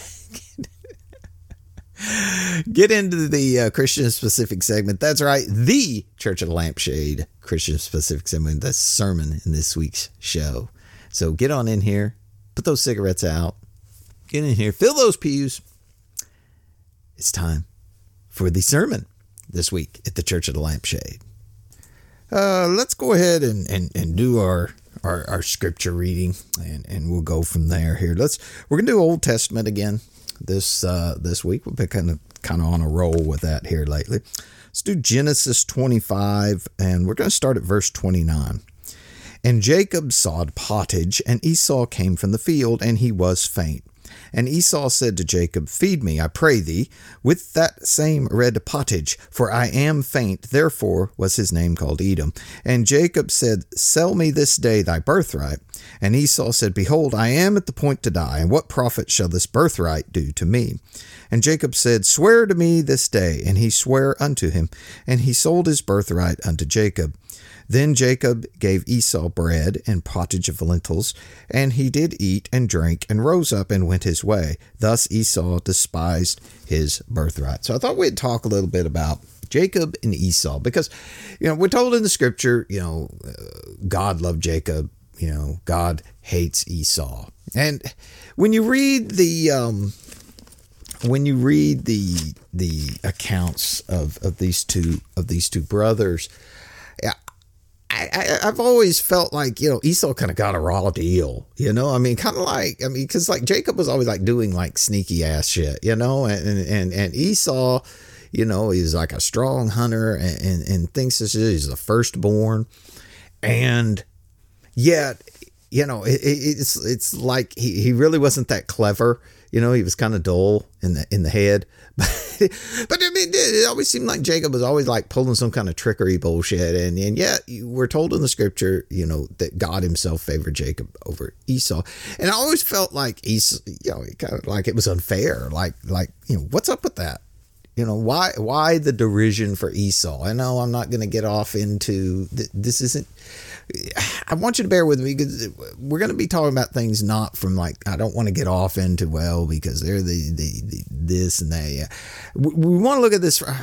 into the Christian specific segment. That's right. The Church of the Lampshade Christian specific segment. The sermon in this week's show. So get on in here. Put those cigarettes out. Get in here. Fill those pews. It's time for the sermon this week at the Church of the Lampshade. Let's go ahead and do our scripture reading, and we'll go from there here. We're going to do Old Testament again this week. We've been kind of on a roll with that here lately. Let's do Genesis 25, and we're going to start at verse 29. And Jacob sawed pottage, and Esau came from the field, and he was faint. And Esau said to Jacob, Feed me, I pray thee, with that same red pottage, for I am faint. Therefore was his name called Edom. And Jacob said, Sell me this day thy birthright. And Esau said, Behold, I am at the point to die, and what profit shall this birthright do to me? And Jacob said, Swear to me this day. And he sware unto him, and he sold his birthright unto Jacob. Then Jacob gave Esau bread and pottage of lentils, and he did eat and drink, and rose up and went his way. Thus Esau despised his birthright. So I thought we'd talk a little bit about Jacob and Esau, because, you know, we're told in the scripture, you know, God loved Jacob, you know, God hates Esau. And when you read the accounts of these two brothers, I've always felt like, you know, Esau kind of got a raw deal, you know, because like Jacob was always like doing like sneaky ass shit, you know, and Esau, you know, he's like a strong hunter and thinks he's the firstborn. And yet, you know, it's like he really wasn't that clever. You know, he was kind of dull in the head. But I mean, it always seemed like Jacob was always like pulling some kind of trickery bullshit. And yet we're told in the scripture, you know, that God himself favored Jacob over Esau. And I always felt like Esau, you know, kind of like it was unfair. Like, you know, what's up with that? You know, why the derision for Esau? I know I'm not going to get off into this. Isn't. I want you to bear with me, because we're going to be talking about things not from like, I don't want to get off into, well, because they're the this and that. Yeah. We want to look at this.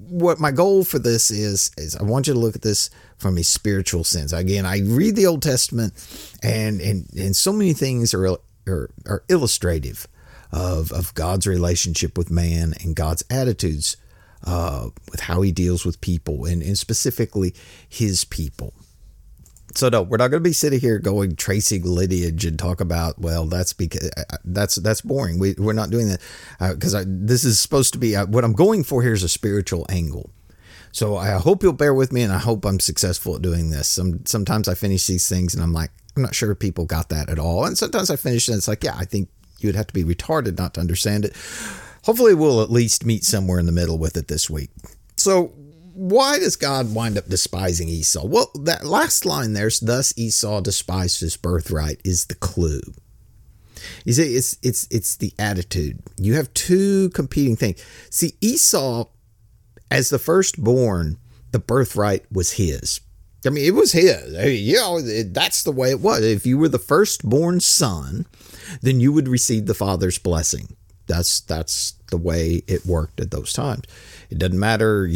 what my goal for this is I want you to look at this from a spiritual sense. Again, I read the Old Testament, and so many things are illustrative of God's relationship with man and God's attitudes with how he deals with people, and specifically his people. So no, we're not going to be sitting here going tracing lineage and talk about, well, that's because that's boring. We're not doing that because this is supposed to be what I'm going for here is a spiritual angle. So I hope you'll bear with me, and I hope I'm successful at doing this. Sometimes I finish these things and I'm like, I'm not sure if people got that at all. And sometimes I finish and it's like, yeah, I think you'd have to be retarded not to understand it. Hopefully we'll at least meet somewhere in the middle with it this week. So why does God wind up despising Esau? Well, that last line there, thus Esau despised his birthright, is the clue. You see, it's the attitude. You have two competing things. See, Esau, as the firstborn, the birthright was his. I mean, it was his. I mean, that's the way it was. If you were the firstborn son, then you would receive the father's blessing. That's the way it worked at those times. It doesn't matter,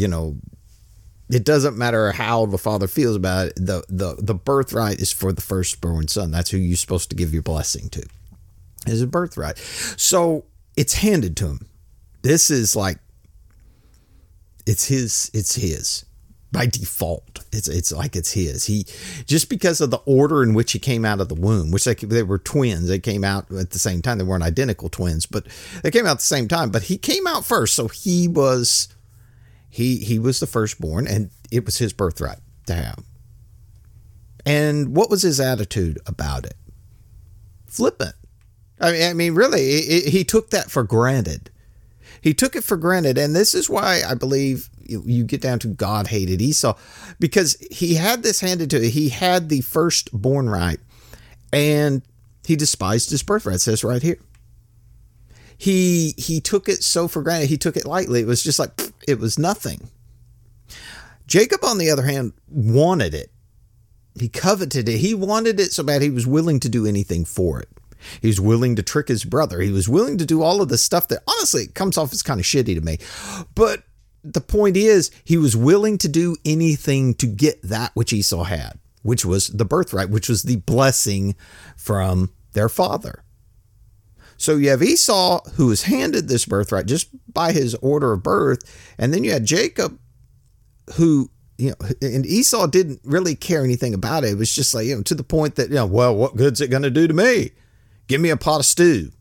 it doesn't matter how the father feels about it. The birthright is for the firstborn son. That's who you're supposed to give your blessing to. Is a birthright. So it's handed to him. This is like, it's his by default. It's like it's his. He, just because of the order in which he came out of the womb, which they were twins. They came out at the same time. They weren't identical twins, but they came out at the same time. But he came out first, so he was the firstborn, and it was his birthright to have. And what was his attitude about it? Flippant. I mean, really, he took that for granted. He took it for granted, and this is why I believe you get down to God hated Esau, because he had this handed to him. He had the firstborn right, and he despised his birthright. It says right here. He took it so for granted. He took it lightly. It was just like, it was nothing. Jacob, on the other hand, wanted it. He coveted it. He wanted it so bad he was willing to do anything for it. He was willing to trick his brother. He was willing to do all of the stuff that, honestly, comes off as kind of shitty to me. But the point is, he was willing to do anything to get that which Esau had, which was the birthright, which was the blessing from their father. So you have Esau, who was handed this birthright just by his order of birth. And then you had Jacob, who, and Esau didn't really care anything about it. It was just like, to the point that, well, what good's it going to do to me? Give me a pot of stew.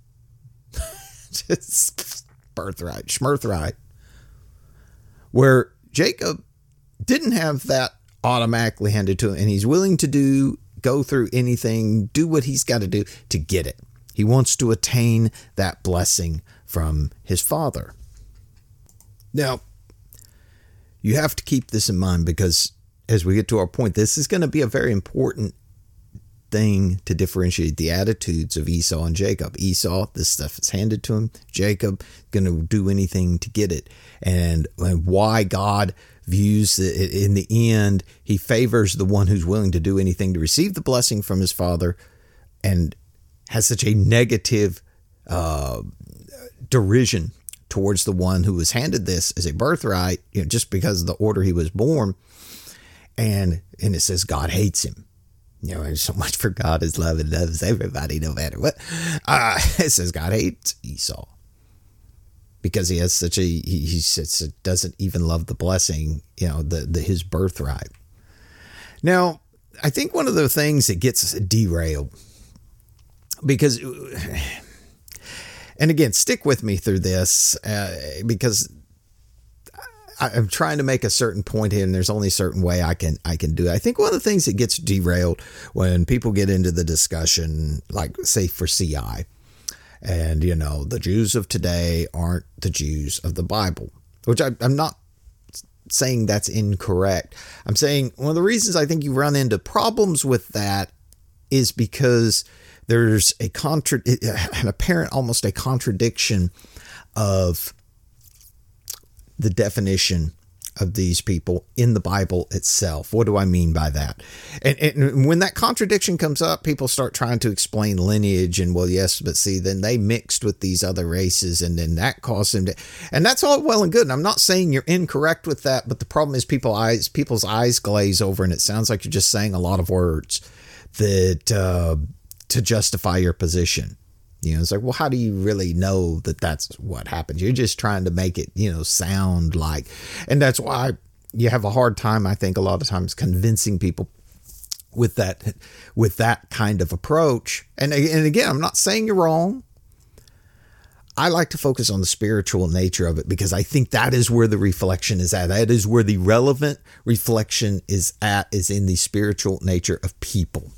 Just birthright, schmirthright. Where Jacob didn't have that automatically handed to him, and he's willing to go through anything, do what he's got to do to get it. He wants to attain that blessing from his father. Now, you have to keep this in mind, because as we get to our point, this is going to be a very important thing to differentiate the attitudes of Esau and Jacob. Esau, this stuff is handed to him. Jacob, going to do anything to get it. And why God views it in the end, he favors the one who's willing to do anything to receive the blessing from his father, and has such a negative derision towards the one who was handed this as a birthright, just because of the order he was born. And it says God hates him. There's so much for God is love and loves everybody, no matter what. It says God hates Esau because he has such he doesn't even love the blessing, his birthright. Now, I think one of the things that gets derailed, because, and again, stick with me through this, because I'm trying to make a certain point here, and there's only a certain way I can do it. I think one of the things that gets derailed when people get into the discussion, like say for CI, and the Jews of today aren't the Jews of the Bible, which I'm not saying that's incorrect. I'm saying one of the reasons I think you run into problems with that is because there's an apparent, almost a contradiction of the definition of these people in the Bible itself. What do I mean by that? And when that contradiction comes up, people start trying to explain lineage and, well, yes, but see, then they mixed with these other races and then that caused them to, and that's all well and good. And I'm not saying you're incorrect with that, but the problem is people's eyes glaze over and it sounds like you're just saying a lot of words that, to justify your position. You know, it's like, well, how do you really know that that's what happened? You're just trying to make it, sound like, and that's why you have a hard time, I think, a lot of times convincing people with that kind of approach. And again, I'm not saying you're wrong. I like to focus on the spiritual nature of it because I think that is where the reflection is at. That is where the relevant reflection is in the spiritual nature of people.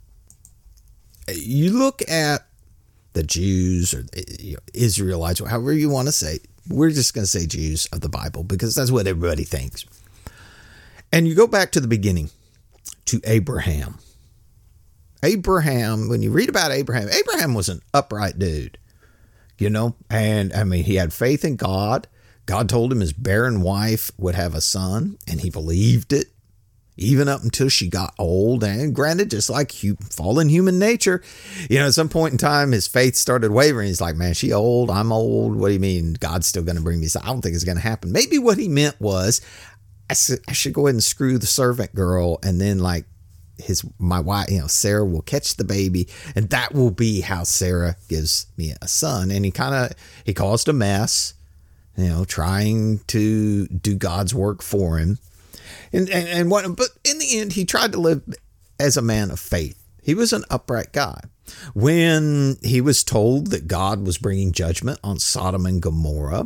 You look at the Jews or the Israelites, or however you want to say, we're just going to say Jews of the Bible because that's what everybody thinks. And you go back to the beginning, to Abraham. Abraham, when you read about Abraham was an upright dude, and I mean, he had faith in God. God told him his barren wife would have a son, and he believed it. Even up until she got old, and granted, just like fallen human nature, at some point in time, his faith started wavering. He's like, man, she old, I'm old. What do you mean God's still going to bring me? I don't think it's going to happen. Maybe what he meant was, I should go ahead and screw the servant girl. And then my wife, Sarah will catch the baby. And that will be how Sarah gives me a son. And he caused a mess, trying to do God's work for him. But in the end, he tried to live as a man of faith. He was an upright guy. When he was told that God was bringing judgment on Sodom and Gomorrah,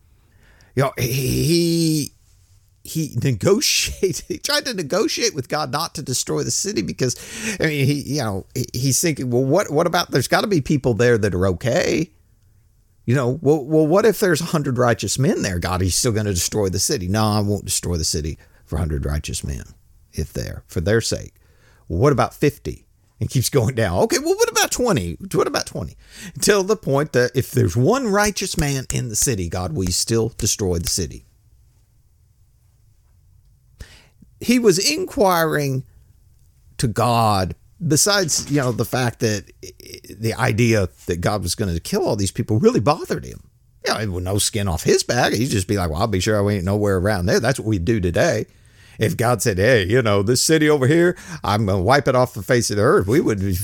he negotiated. He tried to negotiate with God not to destroy the city because, I mean, he's thinking, well, what about? There's got to be people there that are okay. Well, what if there's 100 righteous men there? God, he's still going to destroy the city. No, I won't destroy the city for 100 righteous men for their sake. Well, what about 50? And keeps going down. Okay, well, what about 20? What about 20? Until the point that if there's one righteous man in the city, God, will you still destroy the city? He was inquiring to God, besides, the fact that the idea that God was going to kill all these people really bothered him. With no skin off his back. He'd just be like, well, I'll be sure I ain't nowhere around there. That's what we do today. If God said, hey, this city over here, I'm going to wipe it off the face of the earth,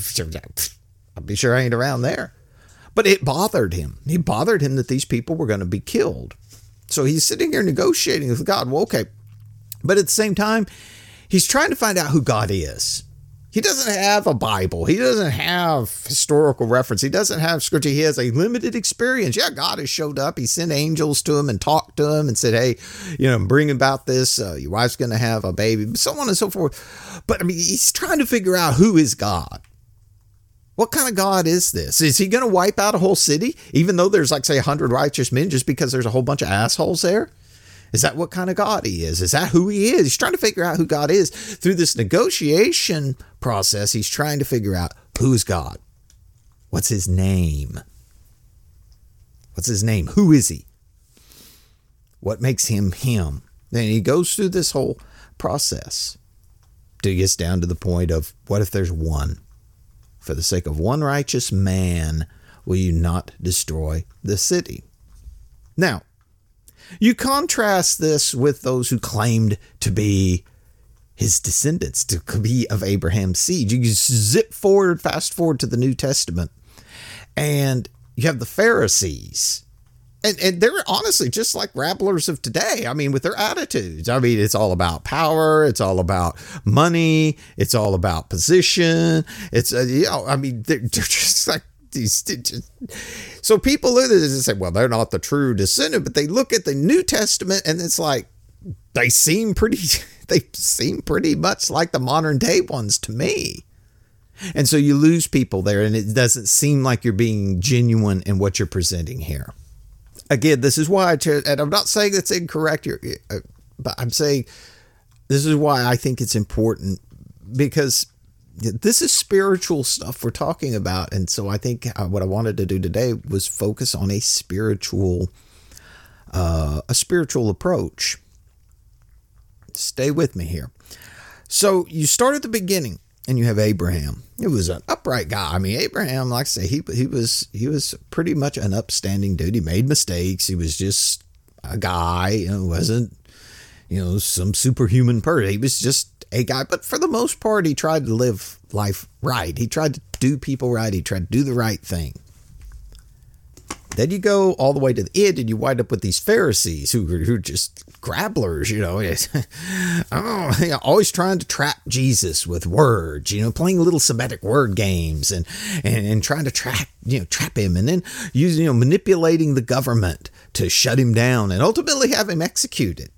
I'll be sure I ain't around there. But it bothered him. It bothered him that these people were going to be killed. So he's sitting here negotiating with God. Well, okay. But at the same time, he's trying to find out who God is. He doesn't have a Bible. He doesn't have historical reference. He doesn't have scripture. He has a limited experience. Yeah, God has showed up. He sent angels to him and talked to him and said, hey, bring about this. Your wife's going to have a baby, so on and so forth. But I mean, he's trying to figure out who is God. What kind of God is this? Is he going to wipe out a whole city, even though there's 100 righteous men, just because there's a whole bunch of assholes there? Is that what kind of God he is? Is that who he is? He's trying to figure out who God is. Through this negotiation process, he's trying to figure out who is God. What's his name? What's his name? Who is he? What makes him him? And he goes through this whole process till he gets down to the point of, what if there's one? For the sake of one righteous man, will you not destroy the city? Now, you contrast this with those who claimed to be his descendants, to be of Abraham's seed. You fast forward to the New Testament, and you have the Pharisees. And they're honestly just like rabblers of today. I mean, with their attitudes. I mean, it's all about power. It's all about money. It's all about position. It's, they're just like, so people look at this and say, well, they're not the true descendant, but they look at the New Testament and it's like, they seem pretty much like the modern day ones to me. And so you lose people there, and it doesn't seem like you're being genuine in what you're presenting here. Again, this is why, and I'm not saying that's incorrect, but I'm saying this is why I think it's important, because this is spiritual stuff we're talking about. And so I think what I wanted to do today was focus on a spiritual approach. Stay with me here. So you start at the beginning and you have Abraham. He was an upright guy. I mean, Abraham, like I say, he was pretty much an upstanding dude. He made mistakes. He was just a guy, wasn't, some superhuman person. He was just a guy. But for the most part, he tried to live life right. He tried to do people right. He tried to do the right thing. Then you go all the way to the end and you wind up with these Pharisees who are just grabblers, always trying to trap Jesus with words, playing little Semitic word games and trying to trap him, and then using, manipulating the government to shut him down and ultimately have him executed.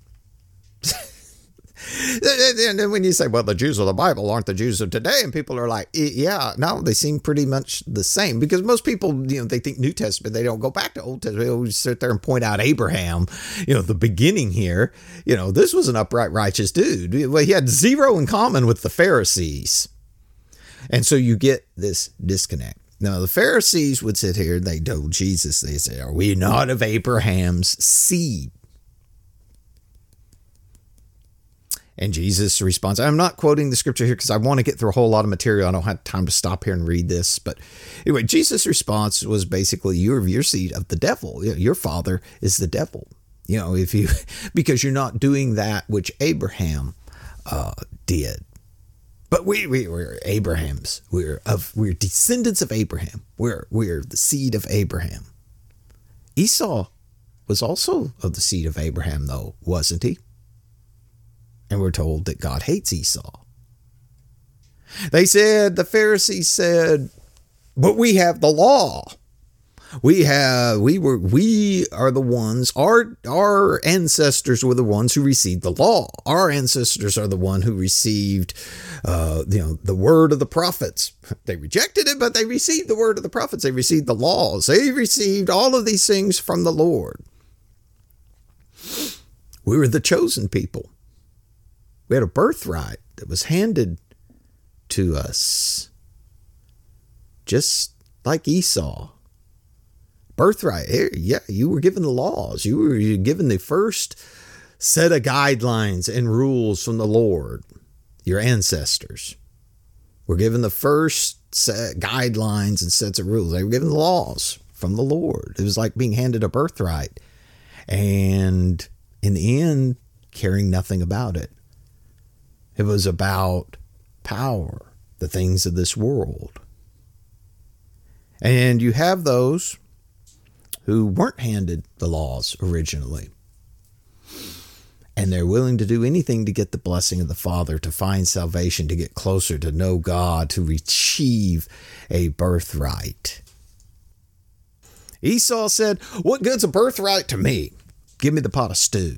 And then when you say, well, the Jews of the Bible aren't the Jews of today, and people are like, yeah, no, they seem pretty much the same, because most people, they think New Testament, they don't go back to Old Testament. They always sit there and point out Abraham, the beginning here, this was an upright, righteous dude. Well, he had zero in common with the Pharisees. And so you get this disconnect. Now, the Pharisees would sit here, they told Jesus, they say, are we not of Abraham's seed? And Jesus responds, I'm not quoting the scripture here because I want to get through a whole lot of material. I don't have time to stop here and read this. But anyway, Jesus' response was basically, you're of your seed of the devil. Your father is the devil. Because you're not doing that which Abraham did. But we're Abraham's. We're descendants of Abraham. We're the seed of Abraham. Esau was also of the seed of Abraham, though, wasn't he? And we're told that God hates Esau. The Pharisees said, but we have the law. We are the ones, our ancestors were the ones who received the law. Our ancestors are the one who received, the word of the prophets. They rejected it, but they received the word of the prophets. They received the laws. They received all of these things from the Lord. We were the chosen people. We had a birthright that was handed to us, just like Esau. Birthright, yeah, you were given the laws. You were given the first set of guidelines and rules from the Lord. Your ancestors were given the first set guidelines and sets of rules. They were given the laws from the Lord. It was like being handed a birthright, and in the end, caring nothing about it. It was about power, the things of this world. And you have those who weren't handed the laws originally. And they're willing to do anything to get the blessing of the Father, to find salvation, to get closer, to know God, to achieve a birthright. Esau said, what good's a birthright to me? Give me the pot of stew.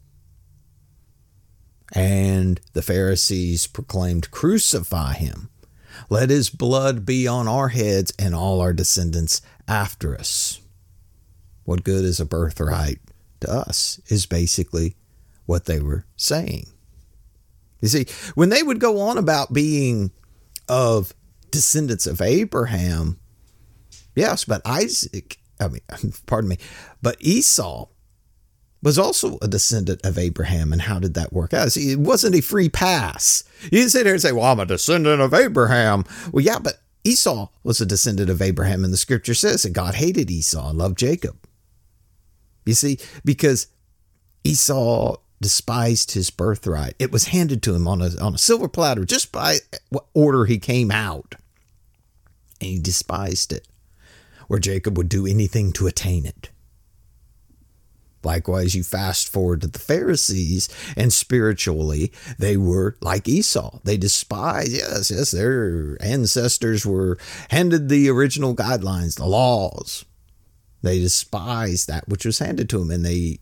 And the Pharisees proclaimed, crucify him. Let his blood be on our heads and all our descendants after us. What good is a birthright to us is basically what they were saying. You see, when they would go on about being of descendants of Abraham, yes, but but Esau was also a descendant of Abraham. And how did that work out? See, it wasn't a free pass. You didn't sit there and say, well, I'm a descendant of Abraham. Well, yeah, but Esau was a descendant of Abraham. And the scripture says that God hated Esau and loved Jacob. You see, because Esau despised his birthright. It was handed to him on a silver platter just by what order he came out. And he despised it, where Jacob would do anything to attain it. Likewise, you fast forward to the Pharisees, and spiritually, they were like Esau. They despised, yes, their ancestors were handed the original guidelines, the laws. They despised that which was handed to them, and they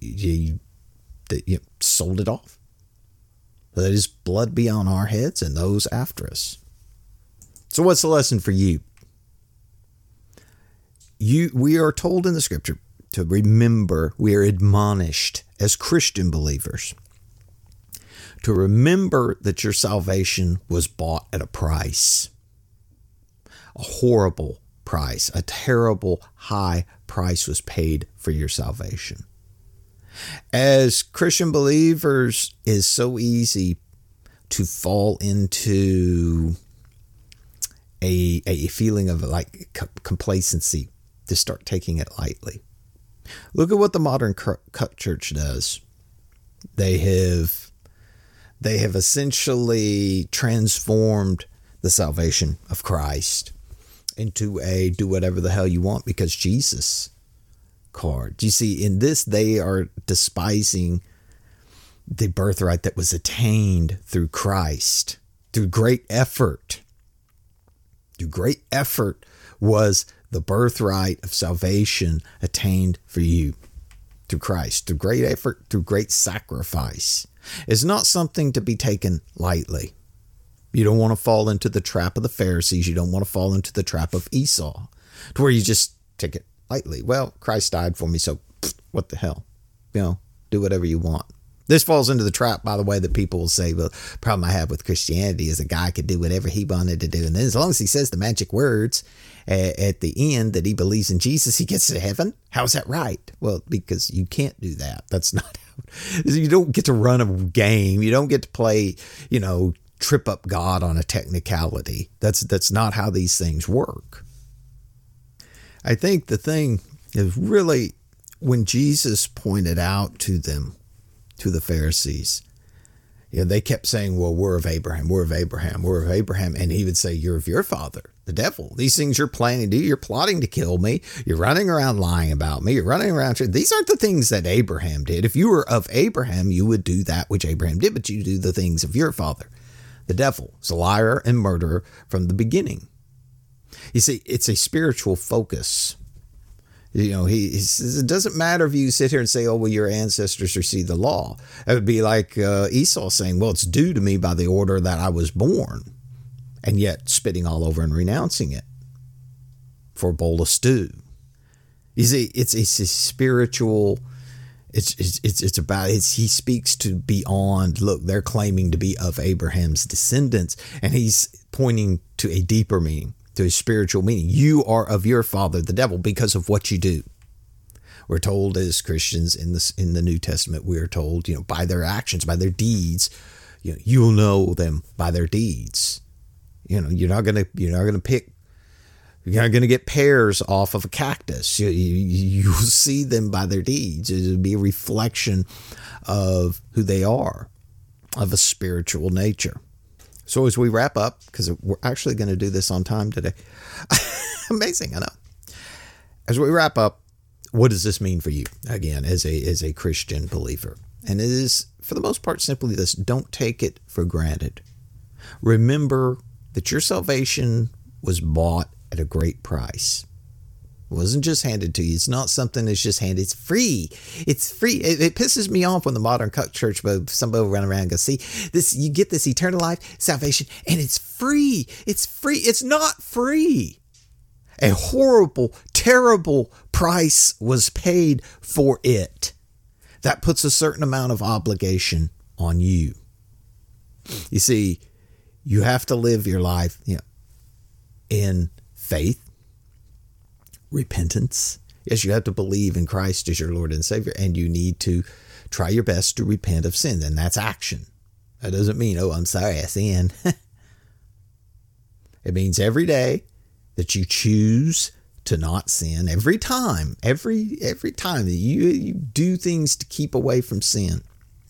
sold it off. Let his blood be on our heads and those after us. So what's the lesson for you? We are told in the scripture to remember, we are admonished as Christian believers to remember that your salvation was bought at a price, a horrible price, a terrible high price was paid for your salvation. As Christian believers, it's so easy to fall into a feeling of like complacency, to start taking it lightly. Look at what the modern cut church does. They have essentially transformed the salvation of Christ into a do whatever the hell you want because Jesus card. You see, in this, they are despising the birthright that was attained through Christ, through great effort. Through great effort was the birthright of salvation attained for you through Christ, through great effort, through great sacrifice. It's not something to be taken lightly. You don't want to fall into the trap of the Pharisees. You don't want to fall into the trap of Esau, to where you just take it lightly. Well, Christ died for me, so what the hell? Do whatever you want. This falls into the trap, by the way, that people will say, well, the problem I have with Christianity is a guy could do whatever he wanted to do. And then as long as he says the magic words at the end that he believes in Jesus, he gets to heaven. How's that right? Well, because you can't do that. That's not how. You don't get to run a game. You don't get to play, trip up God on a technicality. That's not how these things work. I think the thing is really when Jesus pointed out to them, to the Pharisees, they kept saying, well, we're of Abraham, we're of Abraham, we're of Abraham. And he would say, you're of your father, the devil. These things you're planning to do, you're plotting to kill me. You're running around lying about me. You're running around. These aren't the things that Abraham did. If you were of Abraham, you would do that which Abraham did, but you do the things of your father. The devil is a liar and murderer from the beginning. You see, it's a spiritual focus. He says, it doesn't matter if you sit here and say, oh, well, your ancestors received the law. It would be like Esau saying, well, it's due to me by the order that I was born, and yet spitting all over and renouncing it for a bowl of stew. You see, it's a spiritual, it's about, he speaks to beyond, look, they're claiming to be of Abraham's descendants, and he's pointing to a deeper meaning. To a spiritual meaning. You are of your father, the devil, because of what you do. We're told as Christians in the New Testament, we are told, by their actions, by their deeds, you'll know them by their deeds. You're not going to get pears off of a cactus. You'll see them by their deeds. It'll be a reflection of who they are, of a spiritual nature. So as we wrap up, because we're actually going to do this on time today. Amazing, I know. As we wrap up, what does this mean for you, again, as a Christian believer? And it is, for the most part, simply this: don't take it for granted. Remember that your salvation was bought at a great price. It wasn't just handed to you. It's not something that's just handed. It's free. It's free. It pisses me off when the modern cut church, somebody will run around and go, see, this, you get this eternal life, salvation, and it's free. It's free. It's not free. A horrible, terrible price was paid for it. That puts a certain amount of obligation on you. You see, you have to live your life, in faith, repentance. Yes, you have to believe in Christ as your Lord and Savior, and you need to try your best to repent of sin, and that's action. That doesn't mean, oh, I'm sorry, I sinned. It means every day that you choose to not sin. Every time that you do things to keep away from sin.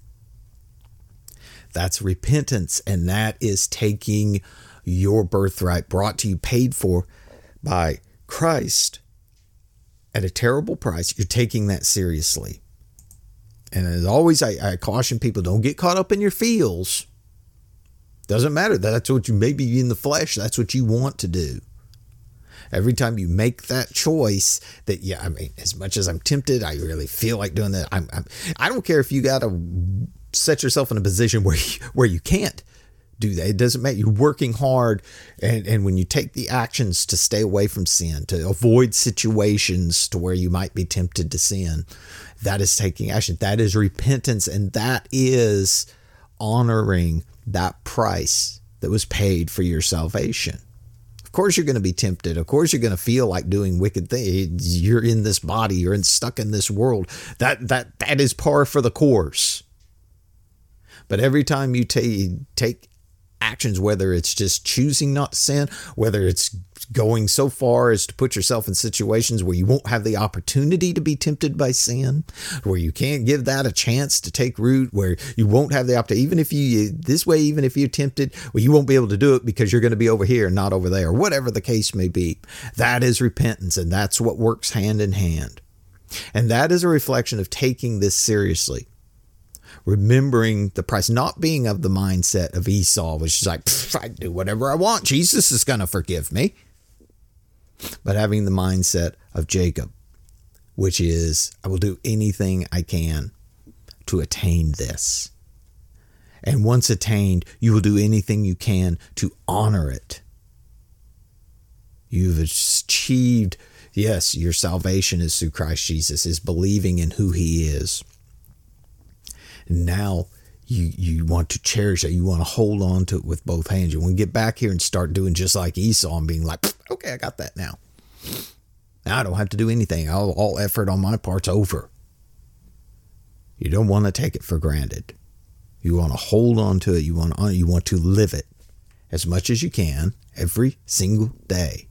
That's repentance, and that is taking your birthright brought to you, paid for by Christ at a terrible price. You're taking that seriously. And as always, I caution people, don't get caught up in your feels. Doesn't matter. That's what you may be in the flesh. That's what you want to do. Every time you make that choice that, as much as I'm tempted, I really feel like doing that. I don't care if you got to set yourself in a position where you can't do that. It doesn't matter. You're working hard. And when you take the actions to stay away from sin, to avoid situations to where you might be tempted to sin, that is taking action. That is repentance. And that is honoring that price that was paid for your salvation. Of course you're going to be tempted. Of course you're going to feel like doing wicked things. You're in this body. You're stuck in this world. That is par for the course. But every time you take actions, whether it's just choosing not to sin, whether it's going so far as to put yourself in situations where you won't have the opportunity to be tempted by sin, where you can't give that a chance to take root, where you won't have the opportunity, even if you're tempted, well, you won't be able to do it because you're going to be over here and not over there, whatever the case may be. That is repentance, and that's what works hand in hand. And that is a reflection of taking this seriously. Remembering the price, not being of the mindset of Esau, which is like, I do whatever I want. Jesus is going to forgive me. But having the mindset of Jacob, which is, I will do anything I can to attain this. And once attained, you will do anything you can to honor it. You've achieved, yes, your salvation is through Christ Jesus, is believing in who he is. Now you want to cherish it. You want to hold on to it with both hands. You want to get back here and start doing just like Esau and being like, okay, I got that now. Now I don't have to do anything. All effort on my part's over. You don't want to take it for granted. You want to hold on to it. You want to live it as much as you can every single day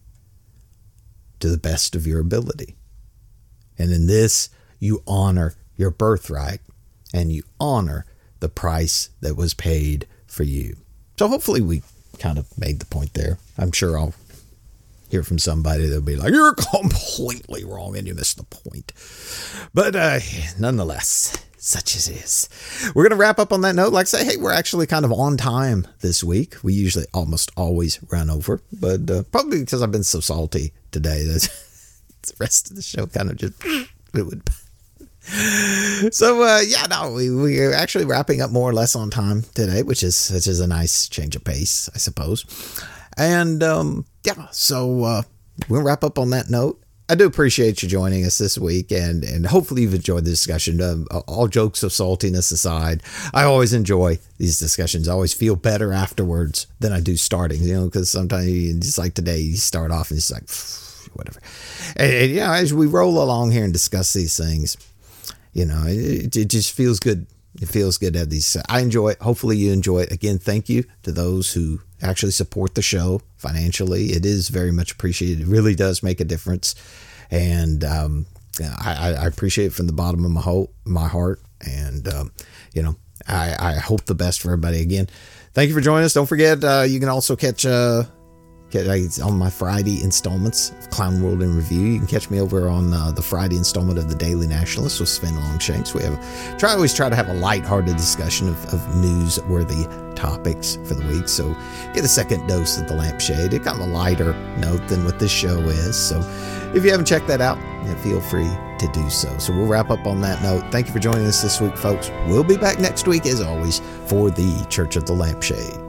to the best of your ability. And in this, you honor your birthright. And you honor the price that was paid for you. So hopefully we kind of made the point there. I'm sure I'll hear from somebody that'll be like, you're completely wrong and you missed the point. But nonetheless, such as it is. We're going to wrap up on that note. Like I say, hey, we're actually kind of on time this week. We usually almost always run over. But probably because I've been so salty today, that the rest of the show kind of just... it would... So, we're actually wrapping up more or less on time today, which is a nice change of pace, I suppose. And, we'll wrap up on that note. I do appreciate you joining us this week, and hopefully you've enjoyed the discussion. All jokes of saltiness aside, I always enjoy these discussions. I always feel better afterwards than I do starting, because sometimes just like today, you start off and it's like, whatever. And as we roll along here and discuss these things, it just feels good. It feels good to have these. I enjoy it. Hopefully you enjoy it. Again, thank you to those who actually support the show financially. It is very much appreciated. It really does make a difference. And I appreciate it from the bottom of my heart. And, I hope the best for everybody. Again, thank you for joining us. Don't forget, you can also catch on my Friday installments of Clown World in Review. You can catch me over on the Friday installment of the Daily Nationalist with Sven Longshanks. We always try to have a lighthearted discussion of newsworthy topics for the week. So get a second dose of the lampshade. It's kind of a lighter note than what this show is. So if you haven't checked that out, feel free to do so. So we'll wrap up on that note. Thank you for joining us this week, folks. We'll be back next week, as always, for the Church of the Lampshade.